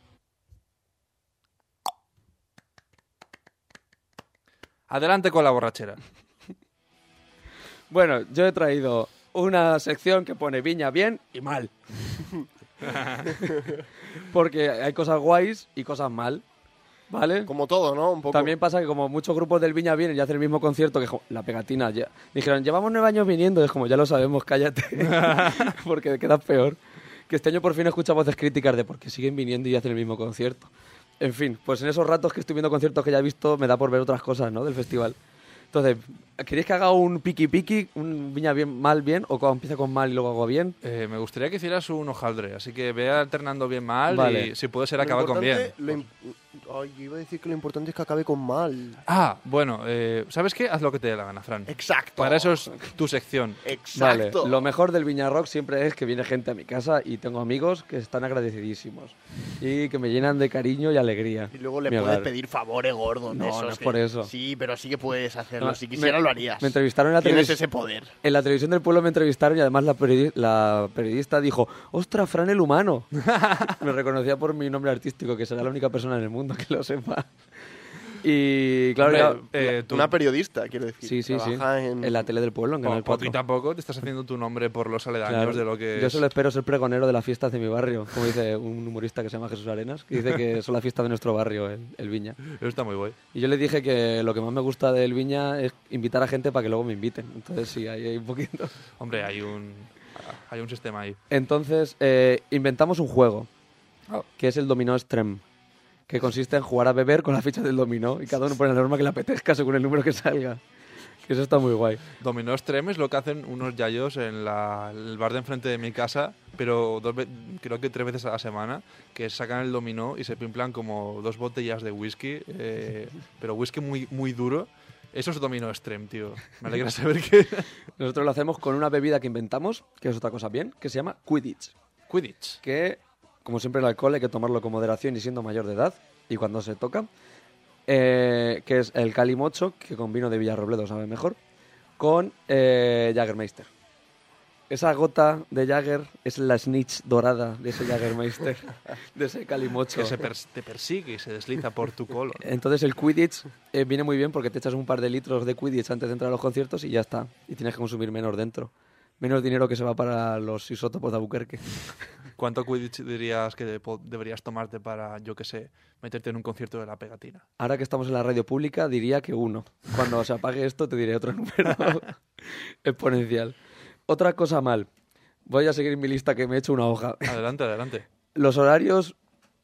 Adelante con la borrachera. Bueno, yo he traído una sección que pone Viña bien y mal. Porque hay cosas guays y cosas mal, ¿vale? Como todo, ¿no? Un poco. También pasa que como muchos grupos del Viña vienen y hacen el mismo concierto que la pegatina, dijeron, llevamos 9 años viniendo, y es como, ya lo sabemos, cállate, porque quedas peor. Que este año por fin escucha voces críticas de por qué siguen viniendo y hacen el mismo concierto. En fin, pues en esos ratos que estoy viendo conciertos que ya he visto, me da por ver otras cosas, ¿no?, del festival. Entonces, ¿queréis que haga un piqui-piqui, un Viña bien, mal, bien, o empieza con mal y luego hago bien? Me gustaría que hicieras un hojaldre, así que ve alternando bien mal Vale. y si puede ser Lo acaba con bien. importante- Ay, yo iba a decir que lo importante es que acabe con mal. Ah, bueno, ¿sabes qué? Haz lo que te dé la gana, Fran. Exacto. Para eso es tu sección. Exacto. Vale, lo mejor del Viñarrock siempre es que viene gente a mi casa y tengo amigos que están agradecidísimos y que me llenan de cariño y alegría. Y luego le Mi puedes hogar. pedir favores gordos. No, de esos no es que- por eso. Sí, pero sí que puedes hacerlo. No, si quisiera lo harías. Me entrevistaron en la Tienes televisión. ese poder. En la televisión del pueblo me entrevistaron y además la periodista dijo, ¡ostras, Fran el humano! Me reconocía por mi nombre artístico, que será la única persona en el mundo que lo sepa. Y claro, Hombre, tú Una periodista, quiero decir. sí, Trabaja en la tele del pueblo, en Canal 4. poquito a poco te estás haciendo tu nombre por los aledaños Claro. de lo que Yo es. solo espero ser pregonero de las fiestas de mi barrio, como dice un humorista que se llama Jesús Arenas, que dice que son las fiestas de nuestro barrio, el Viña. Eso está muy guay. Y yo le dije que lo que más me gusta del Viña es invitar a gente para que luego me inviten. Entonces sí, ahí hay un poquito. Hombre, hay un sistema ahí. Entonces inventamos un juego, Oh. que es el Dominó Extreme, que consiste en jugar a beber con las fichas del dominó y cada uno pone la norma que le apetezca según el número que salga. Que eso está muy guay. Dominó Extreme es lo que hacen unos yayos en el bar de enfrente de mi casa, pero creo que 3 veces a la semana, que sacan el dominó y se pimplan como 2 botellas de whisky, pero whisky muy, muy duro. Eso es Dominó Extreme, tío. Me alegra saber que... Nosotros lo hacemos con una bebida que inventamos, que es otra cosa bien, que se llama Quidditch. Quidditch. Que como siempre el alcohol hay que tomarlo con moderación y siendo mayor de edad, y cuando se toca, que es el Calimocho, que con vino de Villarrobledo sabe mejor, con Jägermeister. Esa gota de Jagger es la snitch dorada de ese Jägermeister, de ese Calimocho. Que te persigue y se desliza por tu colon. Entonces el Quidditch viene muy bien porque te echas un par de litros de Quidditch antes de entrar a los conciertos y ya está. Y tienes que consumir menos dentro. Menos dinero que se va para los isótopos de Albuquerque. ¿Cuánto Quidditch dirías que deberías tomarte para, yo qué sé, meterte en un concierto de La Pegatina? Ahora que estamos en la radio pública diría que 1. Cuando se apague esto te diré otro número exponencial. Otra cosa mal. Voy a seguir mi lista que me he hecho una hoja. Adelante, adelante. Los horarios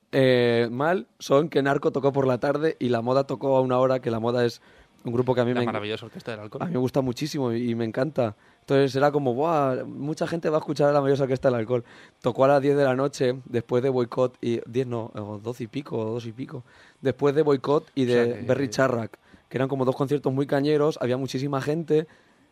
mal son que Narco tocó por la tarde y La Moda tocó a una hora, que La Moda es un grupo que a mí La maravillosa Orquesta del Alcohol. a mí me gusta muchísimo y me encanta. Entonces era como, ¡buah! Mucha gente va a escuchar a la maravillosa Orquesta del Alcohol. Tocó a las 10 de la noche, después de Boicot, y 10 no, o 12 y pico, o 2 y pico. Después de Boicot y de O sea que- Berry Charrac, que eran como 2 conciertos muy cañeros, había muchísima gente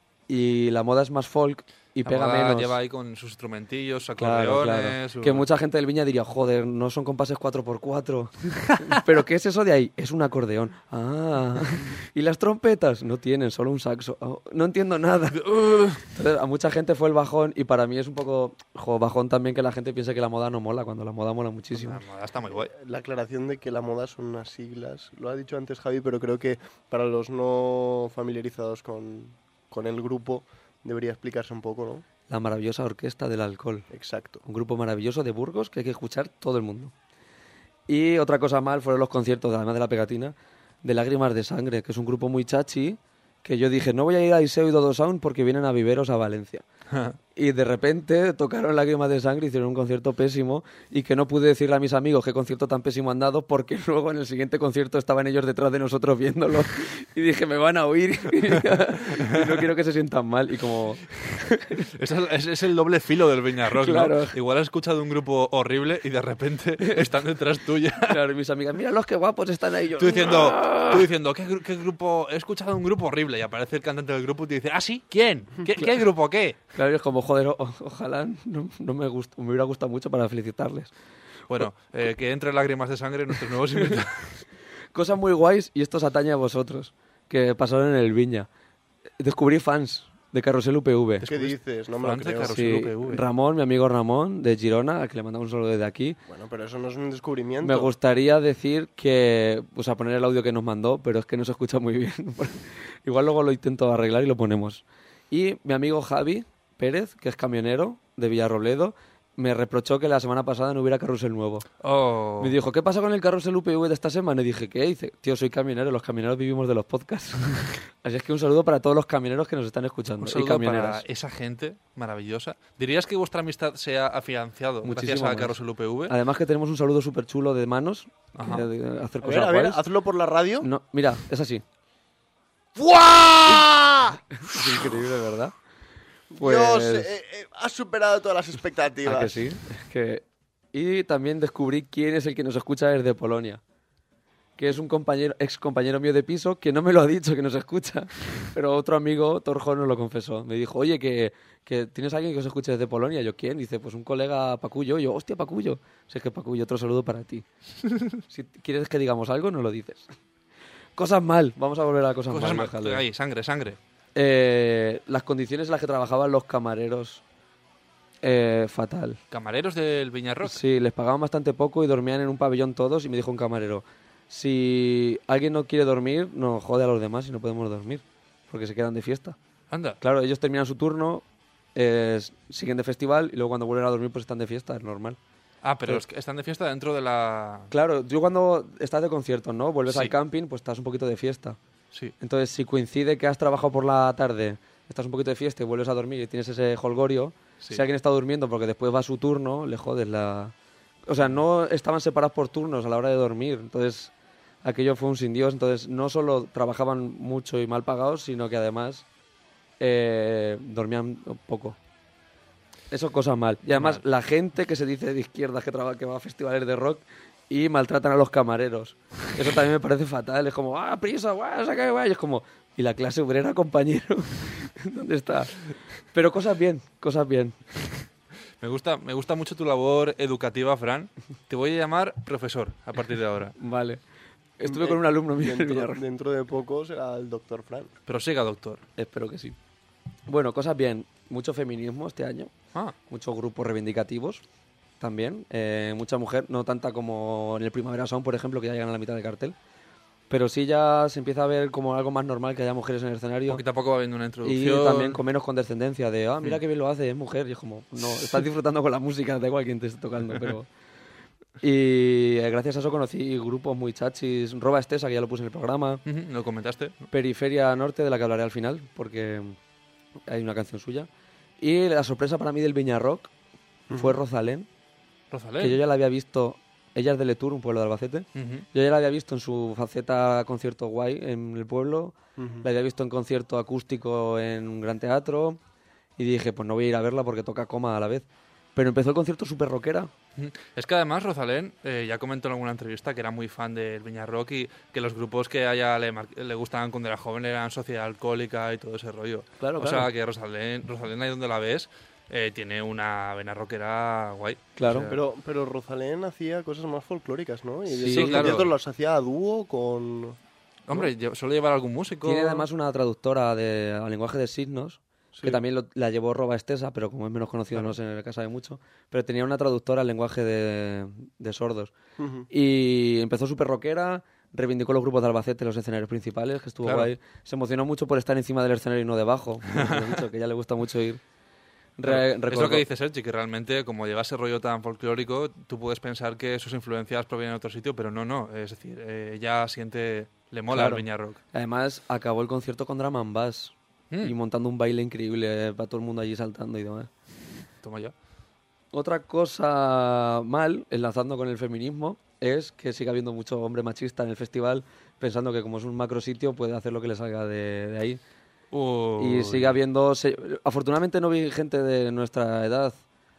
y La Moda es más folk y La pega Moda menos. lleva ahí con sus instrumentillos, sus Claro, acordeones... claro. sus- Que mucha gente del Viña diría, joder, no son compases 4x4. ¿Pero qué es eso de ahí? Es un acordeón. Ah. ¿Y las trompetas? No tienen, solo un saxo. Oh, no entiendo nada. Entonces, a mucha gente fue el bajón y para mí es un poco bajón también que la gente piense que La Moda no mola, cuando La Moda mola muchísimo. La Moda está muy guay. La aclaración de que La Moda son unas siglas, lo ha dicho antes Javi, pero creo que para los no familiarizados con el grupo debería explicarse un poco, ¿no? La maravillosa Orquesta del Alcohol. Exacto. Un grupo maravilloso de Burgos que hay que escuchar todo el mundo. Y otra cosa mal fueron los conciertos, además de La Pegatina, de Lágrimas de Sangre, que es un grupo muy chachi, que yo dije, no voy a ir a Iseo y Dodo Sound porque vienen a Viveros a Valencia. Y de repente tocaron Lágrimas de Sangre, hicieron un concierto pésimo y que no pude decirle a mis amigos qué concierto tan pésimo han dado porque luego en el siguiente concierto estaban ellos detrás de nosotros viéndolo y dije, me van a oír y no quiero que se sientan mal. Y como... Es el doble filo del Viñarrock, Claro. ¿no? Igual has escuchado un grupo horrible y de repente están detrás tuya. Claro, y mis amigas, mira los que guapos están ahí. Yo, Tú diciendo ¿qué grupo? He escuchado un grupo horrible y aparece el cantante del grupo y te dice, ¿ah, sí? ¿Quién? ¿Qué grupo? ¿Qué? Claro, y es como, joder, ojalá no me gusta, me hubiera gustado mucho para felicitarles. Bueno, que entre Lágrimas de Sangre nuestros nuevos invitados. Cosas muy guays, y esto os atañe a vosotros, que pasaron en el Viña. Descubrí fans de Carrusel UPV. ¿Qué dices? No me lo Fans de creo. Carrusel. Sí, UPV. Ramón, mi amigo Ramón, de Girona, a que le mandamos un saludo desde aquí. Bueno, pero eso no es un descubrimiento. Me gustaría decir que, o sea, poner el audio que nos mandó, pero es que no se escucha muy bien. Igual luego lo intento arreglar y lo ponemos. Y mi amigo Javi Pérez, que es camionero de Villarrobledo, me reprochó que la semana pasada no hubiera carrusel nuevo. Oh. Me dijo, ¿qué pasa con el carrusel UPV de esta semana? Y dije, ¿qué? Dice, tío, soy camionero, los camioneros vivimos de los podcasts. Así es que un saludo para todos los camioneros que nos están escuchando. Un Y saludo camioneras. para esa gente maravillosa. ¿Dirías que vuestra amistad se ha afianzado Muchísimo gracias a más. Carrusel UPV? Además que tenemos un saludo súper chulo de manos, Ajá. que de hacer A cosas ver, guays. hazlo por la radio. No, mira, es así. ¡Buah! Es increíble, ¿verdad? Pues... Dios, has superado todas las expectativas. ¿A que sí? Es que... Y también descubrí quién es el que nos escucha desde Polonia. Que es un compañero, ex compañero mío de piso que no me lo ha dicho que nos escucha. Pero otro amigo, Torjo, nos lo confesó. Me dijo, oye, que tienes a alguien que os escuche desde Polonia. Yo, ¿quién? Dice, pues un colega Pacuyo. Yo, hostia, Pacuyo. Si es que Pacuyo, otro saludo para ti. Si quieres que digamos algo, no lo dices. Cosas mal. Vamos a volver a cosas, Cosas mal. más. déjalo. Ahí, sangre, sangre. Las condiciones en las que trabajaban los camareros, fatal. Camareros del Viñarrock. Sí, les pagaban bastante poco y dormían en un pabellón todos y me dijo un camarero, si alguien no quiere dormir, no jode a los demás y no podemos dormir, porque se quedan de fiesta. Anda. Claro, ellos terminan su turno, siguen de festival y luego cuando vuelven a dormir pues están de fiesta, es normal. Ah, pero es que están de fiesta dentro de la... Claro, tú cuando estás de concierto, ¿no? Vuelves Sí. al camping, pues estás un poquito de fiesta. Sí. Entonces, si coincide que has trabajado por la tarde, estás un poquito de fiesta y vuelves a dormir y tienes ese holgorio, Sí. si alguien está durmiendo porque después va a su turno, le jodes la... O sea, no estaban separados por turnos a la hora de dormir, entonces aquello fue un sin Dios. Entonces, no solo trabajaban mucho y mal pagados, sino que además dormían poco. Eso cosa mal. Y además, Mal. la gente que se dice de izquierdas que va a festivales de rock y maltratan a los camareros. Eso también me parece fatal. Es como, prisa, guau, saca, guau. Y es como, ¿y la clase obrera, compañero? ¿Dónde está? Pero cosas bien, cosas bien. Me gusta mucho tu labor educativa, Fran. Te voy a llamar profesor a partir de ahora. Vale. Estuve con un alumno mío en el Villarroel. Dentro de poco será el doctor Fran. Prosiga, doctor. Espero que sí. Bueno, cosas bien. Mucho feminismo este año. Ah, Muchos grupos reivindicativos también. Mucha mujer, no tanta como en el Primavera Sound, por ejemplo, que ya llegan a la mitad del cartel. Pero sí ya se empieza a ver como algo más normal que haya mujeres en el escenario. poquito a poco va habiendo una Y introducción. también con menos condescendencia de, mira qué bien lo hace, es mujer. Y es como, no, estás disfrutando con la música, da igual quién te esté tocando, pero... Y gracias a eso conocí grupos muy chachis. Roba Estesa, que ya lo puse en el programa. Ujú, lo comentaste. Periferia Norte, de la que hablaré al final, porque hay una canción suya. Y la sorpresa para mí del Viña Rock fue Rosalén, Rosalén. que yo ya la había visto. Ella es de Letur, un pueblo de Albacete. Ujú. Yo ya la había visto en su faceta concierto guay en el pueblo. La había visto en concierto acústico en un gran teatro. Y dije, pues no voy a ir a verla porque toca coma a la vez. Pero empezó el concierto súper rockera. Ujú. Es que además Rosalén ya comentó en alguna entrevista que era muy fan del Viña Rock y que los grupos que a ella le gustaban cuando era joven eran Sociedad Alcohólica y todo ese rollo. Claro, o claro. sea que Rosalén ahí donde la ves tiene una vena rockera guay. Claro. O sea, Pero Rosalén hacía cosas más folclóricas, ¿no? Y Sí, esos claro. conciertos los hacía a dúo con... hombre, suele llevar algún músico. Tiene además una traductora al lenguaje de signos, Sí. que también la llevó Roba Estesa, pero como es menos conocido no se casa de mucho. Pero tenía una traductora al lenguaje de sordos. Ujú. Y empezó súper rockera, reivindicó los grupos de Albacete, los escenarios principales, que estuvo Claro. guay. Se emocionó mucho por estar encima del escenario y no debajo, como he dicho, que ya le gusta mucho ir. Claro, es Recordó- lo que dice Sergi, que realmente como lleva ese rollo tan folclórico, tú puedes pensar que sus influencias provienen de otro sitio, pero no. Es decir, ella le mola Claro. el Viña Rock. Además, acabó el concierto con drum and bass y montando un baile increíble para todo el mundo allí saltando y demás. Toma ya. Otra cosa mal, enlazando con el feminismo, es que sigue habiendo mucho hombre machista en el festival, pensando que como es un macro sitio puede hacer lo que le salga de ahí. Y sigue habiendo... afortunadamente no vi gente de nuestra edad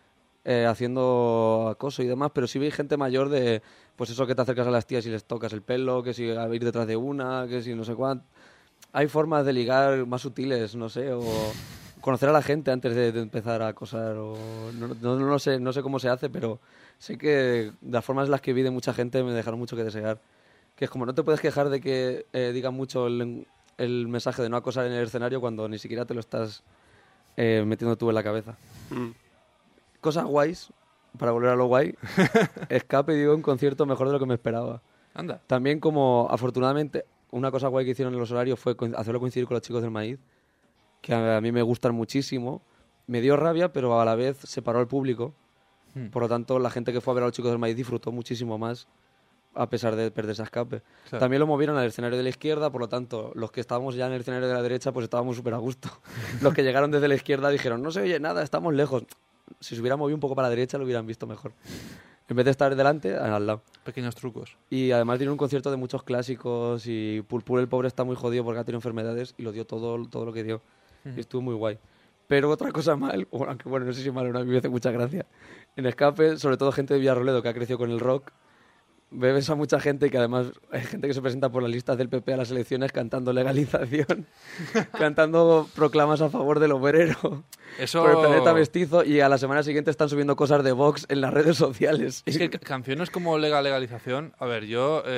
haciendo acoso y demás, pero sí vi gente mayor de, pues eso que te acercas a las tías y les tocas el pelo, que si a ir detrás de una, que si no sé cuánto. Hay formas de ligar más sutiles, no sé, o conocer a la gente antes de empezar a acosar, o no sé cómo se hace, pero sé que las formas en las que vi de mucha gente me dejaron mucho que desear. Que es como, no te puedes quejar de que digan mucho el mensaje de no acosar en el escenario cuando ni siquiera te lo estás metiendo tú en la cabeza. Mm. Cosas guays, para volver a lo guay, Escape dio un concierto mejor de lo que me esperaba. Anda. También como, afortunadamente, una cosa guay que hicieron en los horarios fue hacerlo coincidir con los Chicos del Maíz, que a mí me gustan muchísimo. Me dio rabia, pero a la vez separó al público. Por lo tanto, la gente que fue a ver a los Chicos del Maíz disfrutó muchísimo más, a pesar de perderse a Escape. Claro. También lo movieron al escenario de la izquierda, por lo tanto, los que estábamos ya en el escenario de la derecha, pues estábamos súper a gusto. Los que llegaron desde la izquierda dijeron, no se oye nada, estamos lejos. Si se hubiera movido un poco para la derecha, lo hubieran visto mejor. En vez de estar delante, al lado. Pequeños trucos. Y además dieron un concierto de muchos clásicos y Pulpul, el pobre, está muy jodido porque ha tenido enfermedades y lo dio todo lo que dio. Y estuvo muy guay. Pero otra cosa mal, aunque bueno, no sé si mal, a mí me hace mucha gracia. En Escape, sobre todo gente de Villarroledo que ha crecido con el rock, ves a mucha gente que además hay gente que se presenta por las listas del PP a las elecciones cantando legalización, cantando proclamas a favor del obrero, Eso... por el planeta mestizo, y a la semana siguiente están subiendo cosas de Vox en las redes sociales. Es que canciones como legalización, a ver,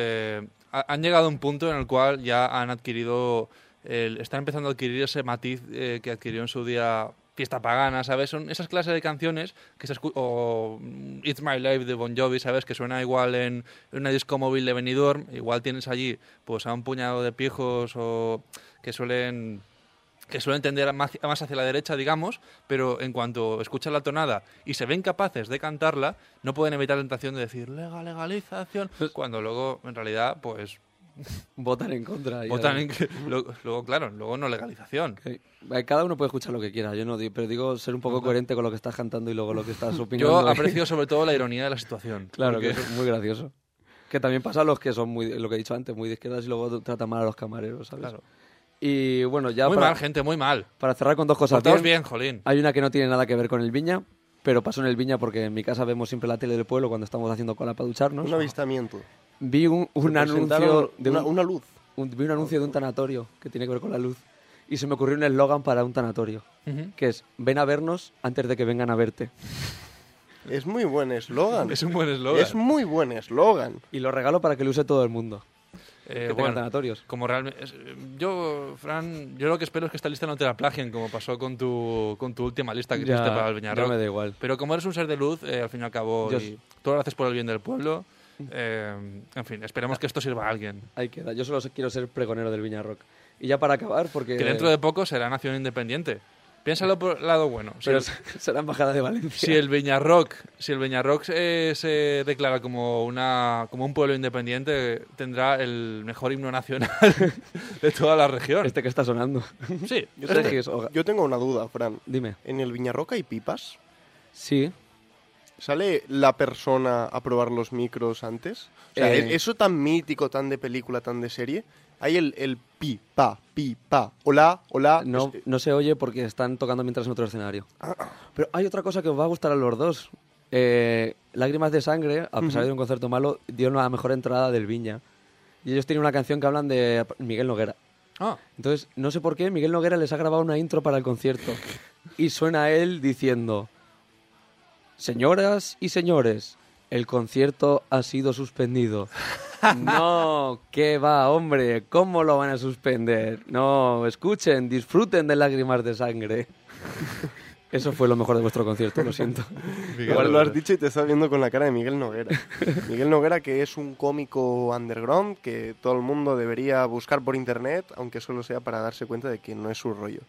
han llegado a un punto en el cual ya han adquirido, están empezando a adquirir ese matiz que adquirió en su día Fiesta Pagana, ¿sabes? Son esas clases de canciones que o It's My Life de Bon Jovi, ¿sabes? Que suena igual en una disco móvil de Benidorm, igual tienes allí pues a un puñado de pijos o que suelen tender más hacia la derecha, digamos, pero en cuanto escuchan la tonada y se ven capaces de cantarla, no pueden evitar la tentación de decir legalización, cuando luego, en realidad, pues Votan en contra. votan en que... Luego, claro, luego no legalización. Cada uno puede escuchar lo que quiera, yo no digo, pero digo ser un poco coherente con lo que estás cantando y luego lo que estás opinando. Yo aprecio sobre todo la ironía de la situación. Claro, porque- que es muy gracioso. Que también pasa a los que son muy, lo que he dicho antes, muy de izquierdas y luego tratan mal a los camareros, ¿sabes? Claro. Y bueno, ya Muy para, mal, gente, muy mal. para cerrar con dos cosas Portaos bien, bien, jolín. hay una que no tiene nada que ver con el Viña, pero pasó en el Viña porque en mi casa vemos siempre la tele del pueblo cuando estamos haciendo cola para ducharnos. Un avistamiento. Vi un Presentaron anuncio de una luz. vi un anuncio de un tanatorio que tiene que ver con la luz y se me ocurrió un eslogan para un tanatorio, Ujú. que es ven a vernos antes de que vengan a verte. Es muy buen eslogan. Es un buen eslogan. Es muy buen eslogan. Y lo regalo para que lo use todo el mundo. Que tenga Bueno, tanatorios. como realmente... Yo, Fran, yo lo que espero es que esta lista no te la plagien, como pasó con tu última lista que hiciste para el ya Viñarrock. me da igual. Pero como eres un ser de luz, al fin y al cabo, Yo y todo lo haces por el bien del pueblo, en fin, esperemos que esto sirva a alguien. Ahí queda. Yo solo quiero ser pregonero del Viñarrock. Y ya para acabar, porque... Que dentro de poco será nación independiente. Piénsalo por el lado bueno. Pero será embajada de Valencia. Si el Viñarrock se declara como un pueblo independiente, tendrá el mejor himno nacional de toda la región. Este que está sonando. Sí. Yo tengo una duda, Fran. Dime. ¿En el Viñarrock hay pipas? Sí. ¿Sale la persona a probar los micros antes? O sea, eso tan mítico, tan de película, tan de serie. Hay el pi, pa, hola. No se oye porque están tocando mientras en otro escenario. Pero hay otra cosa que os va a gustar a los dos. Lágrimas de Sangre, a pesar de un concierto malo, dio la mejor entrada del Viña. Y ellos tienen una canción que hablan de Miguel Noguera. Ah, Entonces, no sé por qué, Miguel Noguera les ha grabado una intro para el concierto. Y suena él diciendo: señoras y señores, el concierto ha sido suspendido. No, ¿qué va, hombre? ¿Cómo lo van a suspender? No, escuchen, disfruten de Lágrimas de Sangre. Eso fue lo mejor de vuestro concierto, lo siento. Igual lo has dicho y te estás viendo con la cara de Miguel Noguera. Miguel Noguera, que es un cómico underground que todo el mundo debería buscar por internet, aunque solo sea para darse cuenta de que no es su rollo.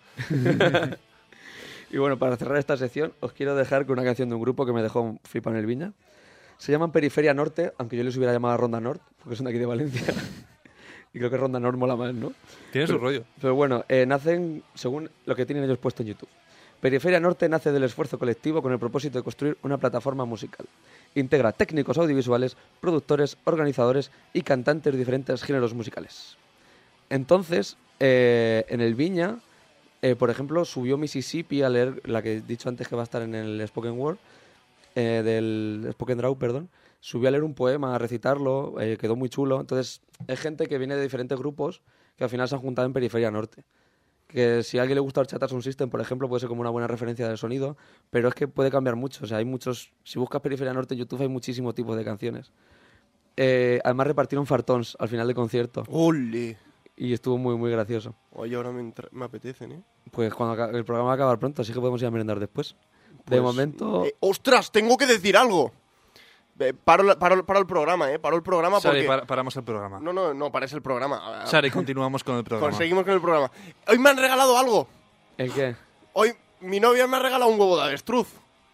Y bueno, para cerrar esta sección, os quiero dejar con una canción de un grupo que me dejó flipar en el Viña. Se llaman Periferia Norte, aunque yo les hubiera llamado Ronda Nord, porque son de aquí de Valencia. Y creo que Ronda Nord mola más, ¿no? tiene su rollo. Pero bueno, nacen según lo que tienen ellos puesto en YouTube. Periferia Norte nace del esfuerzo colectivo con el propósito de construir una plataforma musical. Integra técnicos audiovisuales, productores, organizadores y cantantes de diferentes géneros musicales. Entonces, en el Viña, por ejemplo, subió Mississippi a leer la que he dicho antes que va a estar en el Spoken Word, del Spoken Draw, perdón. Subió a leer un poema, a recitarlo, quedó muy chulo. Entonces, es gente que viene de diferentes grupos que al final se han juntado en Periferia Norte. Que si a alguien le gusta Horchata Sound System, por ejemplo, puede ser como una buena referencia del sonido, pero es que puede cambiar mucho. O sea, hay muchos... Si buscas Periferia Norte en YouTube hay muchísimos tipos de canciones. Además repartieron fartons al final del concierto ¡Ole! y estuvo muy, muy gracioso. Oye, ahora me apetecen, ¿eh? Pues cuando el programa va a acabar pronto, así que podemos ir a merendar después. De Pues, momento... ¡Ostras! Tengo que decir algo. Paro el programa, ¿eh? Paro el programa Sari, porque... paramos el programa. No, pares el programa. Sari, continuamos con el programa. Conseguimos con el programa. Hoy me han regalado algo. ¿El qué? Hoy mi novia me ha regalado un huevo de avestruz.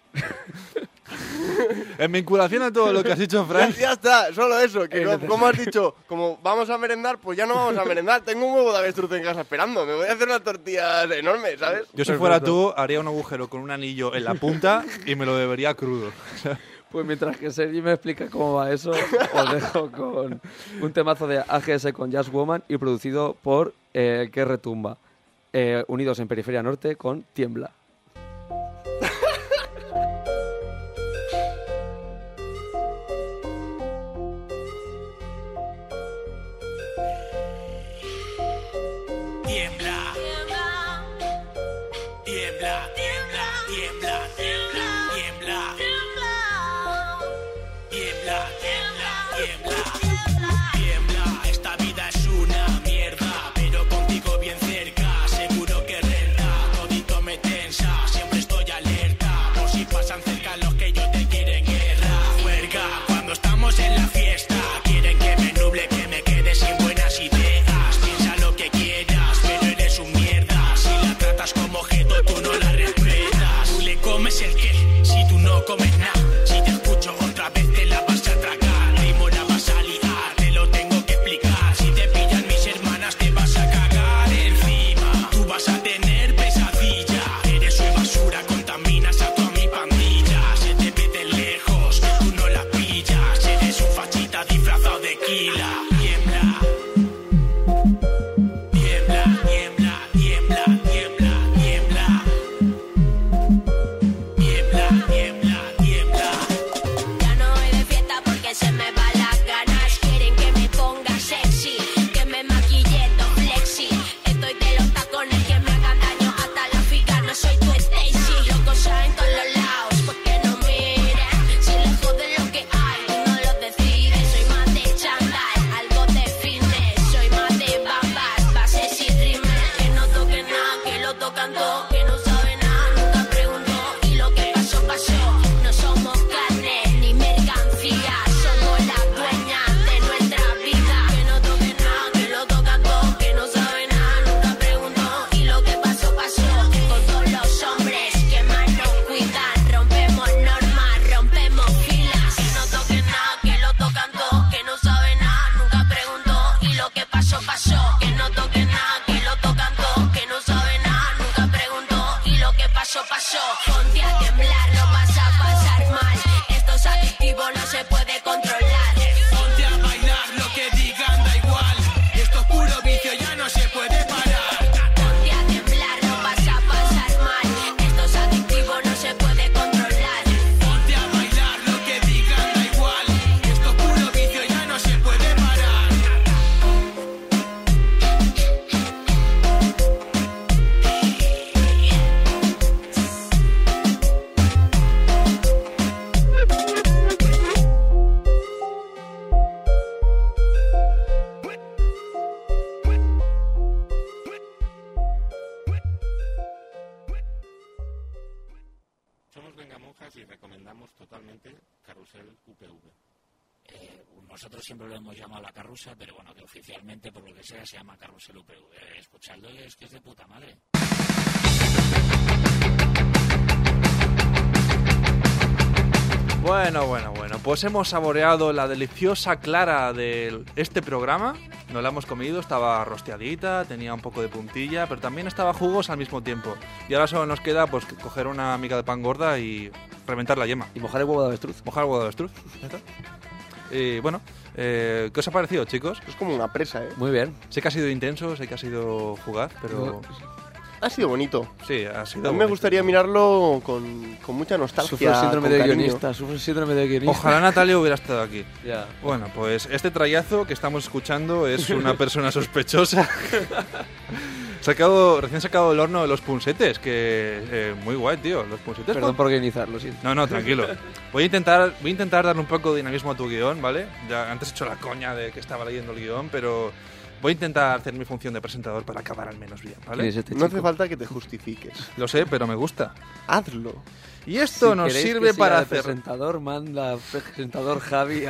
En vinculación a todo lo que has dicho, Fran, Ya está, solo eso. Que como has dicho, como vamos a merendar, pues ya no vamos a merendar. Tengo un huevo de avestruz en casa esperando. Me voy a hacer unas tortillas enormes, ¿sabes? yo si fuera tú, haría un agujero con un anillo en la punta y me lo bebería crudo. Pues mientras que Sergi me explica cómo va eso, os dejo con un temazo de AGS con Jazz Woman y producido por Que Retumba. Unidos en Periferia Norte con Tiembla. Tiembla, tiembla, tiembla, tiembla, tiembla, tiembla, tiembla, tiembla, tiembla, tiembla. Esta vida es una mierda, pero contigo bien cerca, seguro que renta. Todito me tensa, siempre estoy alerta, por si pasan cerca los que yo te quieren guerra. Juerga, cuando estamos en la fiesta, quieren que me nuble, que me quede sin buenas ideas. Piensa lo que quieras, pero eres un mierda. Si la tratas como objeto, tú no la respetas. Tú le comes el qué, si tú no comes nada. Si te escucho otra vez te la vas a tragar. Primo la vas a liar, te lo tengo que explicar. Si te pillan mis hermanas te vas a cagar encima. Tú vas a tener pesadilla. Eres una basura, contaminas a toda mi pandilla. Se te ve de lejos, tú no la pillas. Eres un fachita disfrazado de Kila. Tiembla. Tiembla, tiembla, tiembla, tiembla, tiembla. Tiembla, tiembla, tiembla. Ponte a temblar, lo vas a pasar mal. Esto es adictivo, no se puede controlar. Ponte a bailar, lo que digan da igual. Esto es puro vicio, ya no se puede parar. Ponte a temblar, lo vas a pasar mal. Esto es adictivo, no se puede controlar. Ponte a bailar, lo que digan da igual. Esto es puro vicio, ya no se puede parar. Somos Vengamonjas y recomendamos totalmente Carrusel UPV. Nosotros siempre lo hemos llamado La Carrusa, pero bueno, que oficialmente, por lo que sea, se llama Carrusel UPV. Escuchadlo, es que es de puta madre. Bueno, pues hemos saboreado la deliciosa clara de este programa. Nos la hemos comido, estaba rosteadita, tenía un poco de puntilla, pero también estaba jugosa al mismo tiempo. Y ahora solo nos queda pues coger una miga de pan gorda y reventar la yema. Y mojar el huevo de avestruz. Mojar el huevo de avestruz. ¿Ya está? Y bueno, ¿qué os ha parecido, chicos? Es como una presa, ¿eh? Muy bien. Sé que ha sido intenso, sé que ha sido fugaz, pero Ha sido bonito. sí, ha sido A mí me bonito. gustaría mirarlo con mucha nostalgia. Sufre el síndrome con de cariño. guionista. Sufre el síndrome de guionista. Ojalá Natalia hubiera estado aquí. Ya. Bueno, pues este trayazo que estamos escuchando es una persona sospechosa. Recién sacado del horno de los punsetes, que muy guay, tío. Los punsetes. Perdón por guionizarlo, sí. No, tranquilo. Voy a intentar darle un poco de dinamismo a tu guión, ¿vale? Ya antes he hecho la coña de que estaba leyendo el guión, pero voy a intentar hacer mi función de presentador para acabar al menos bien, ¿Quién ¿vale? es este No hace chico? falta que te justifiques. Lo sé, pero me gusta. Hazlo. Y esto Si nos queréis sirve que siga para de hacer... presentador, manda presentador Javi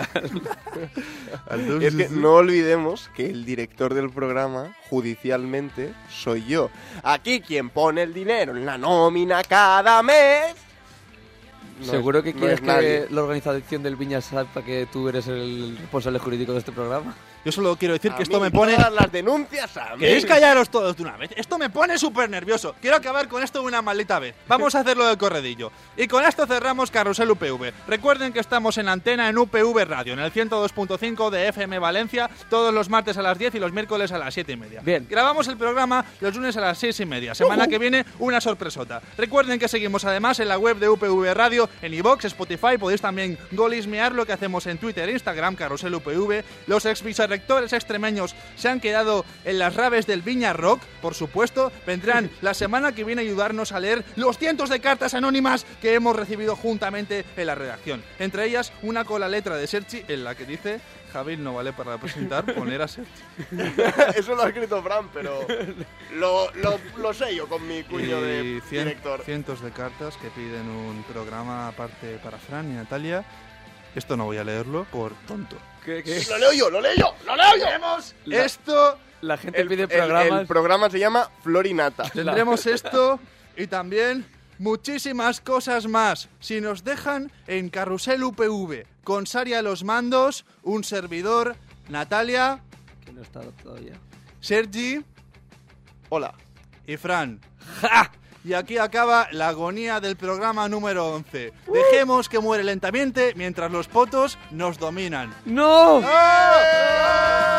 Es que no olvidemos que el director del programa, judicialmente, soy yo. Aquí quien pone el dinero en la nómina cada mes. No ¿Seguro es- que no quieres es nadie. que la organización del Viña sepa que tú eres el responsable jurídico de este programa? Yo solo quiero decir que A esto mí me pone... todas las denuncias a mí. ¿Queréis callaros todos de una vez? Esto me pone súper nervioso. Quiero acabar con esto de una maldita vez. Vamos a hacerlo de corredillo. Y con esto cerramos Carrusel UPV. Recuerden que estamos en antena en UPV Radio, en el 102.5 de FM Valencia, todos los martes a las 10 y los miércoles a las 7:30. Bien. Grabamos el programa los lunes a las 6:30. Semana que viene, una sorpresota. Recuerden que seguimos además en la web de UPV Radio, en iVoox, Spotify. Podéis también golismear lo que hacemos en Twitter e Instagram, Carrusel UPV. Los ex vicerrectores extremeños se han quedado en las raves del Viña Rock, por supuesto. Vendrán la semana que viene a ayudarnos a leer los cientos de cartas anónimas que hemos recibido juntamente en la redacción. Entre ellas, una con la letra de Sergi en la que dice: Javi no vale para presentar, poner a Sergi. Eso lo ha escrito Fran, pero lo sé yo con mi cuño de Y director. cientos de cartas que piden un programa aparte para Fran y Natalia. Esto no voy a leerlo por tonto. ¿Qué? Lo leo yo, lo leo yo. Esto, La gente pide El programas. programa se llama Florinata. tendremos esto y también muchísimas cosas más. Si nos dejan en Carrusel UPV, con Sari a los mandos, un servidor, Natalia, Que no está todavía. Sergi Hola. y Fran. ¡Ja! Y aquí acaba la agonía del programa número 11. Dejemos que muere lentamente mientras los potos nos dominan. ¡No! ¡Ah!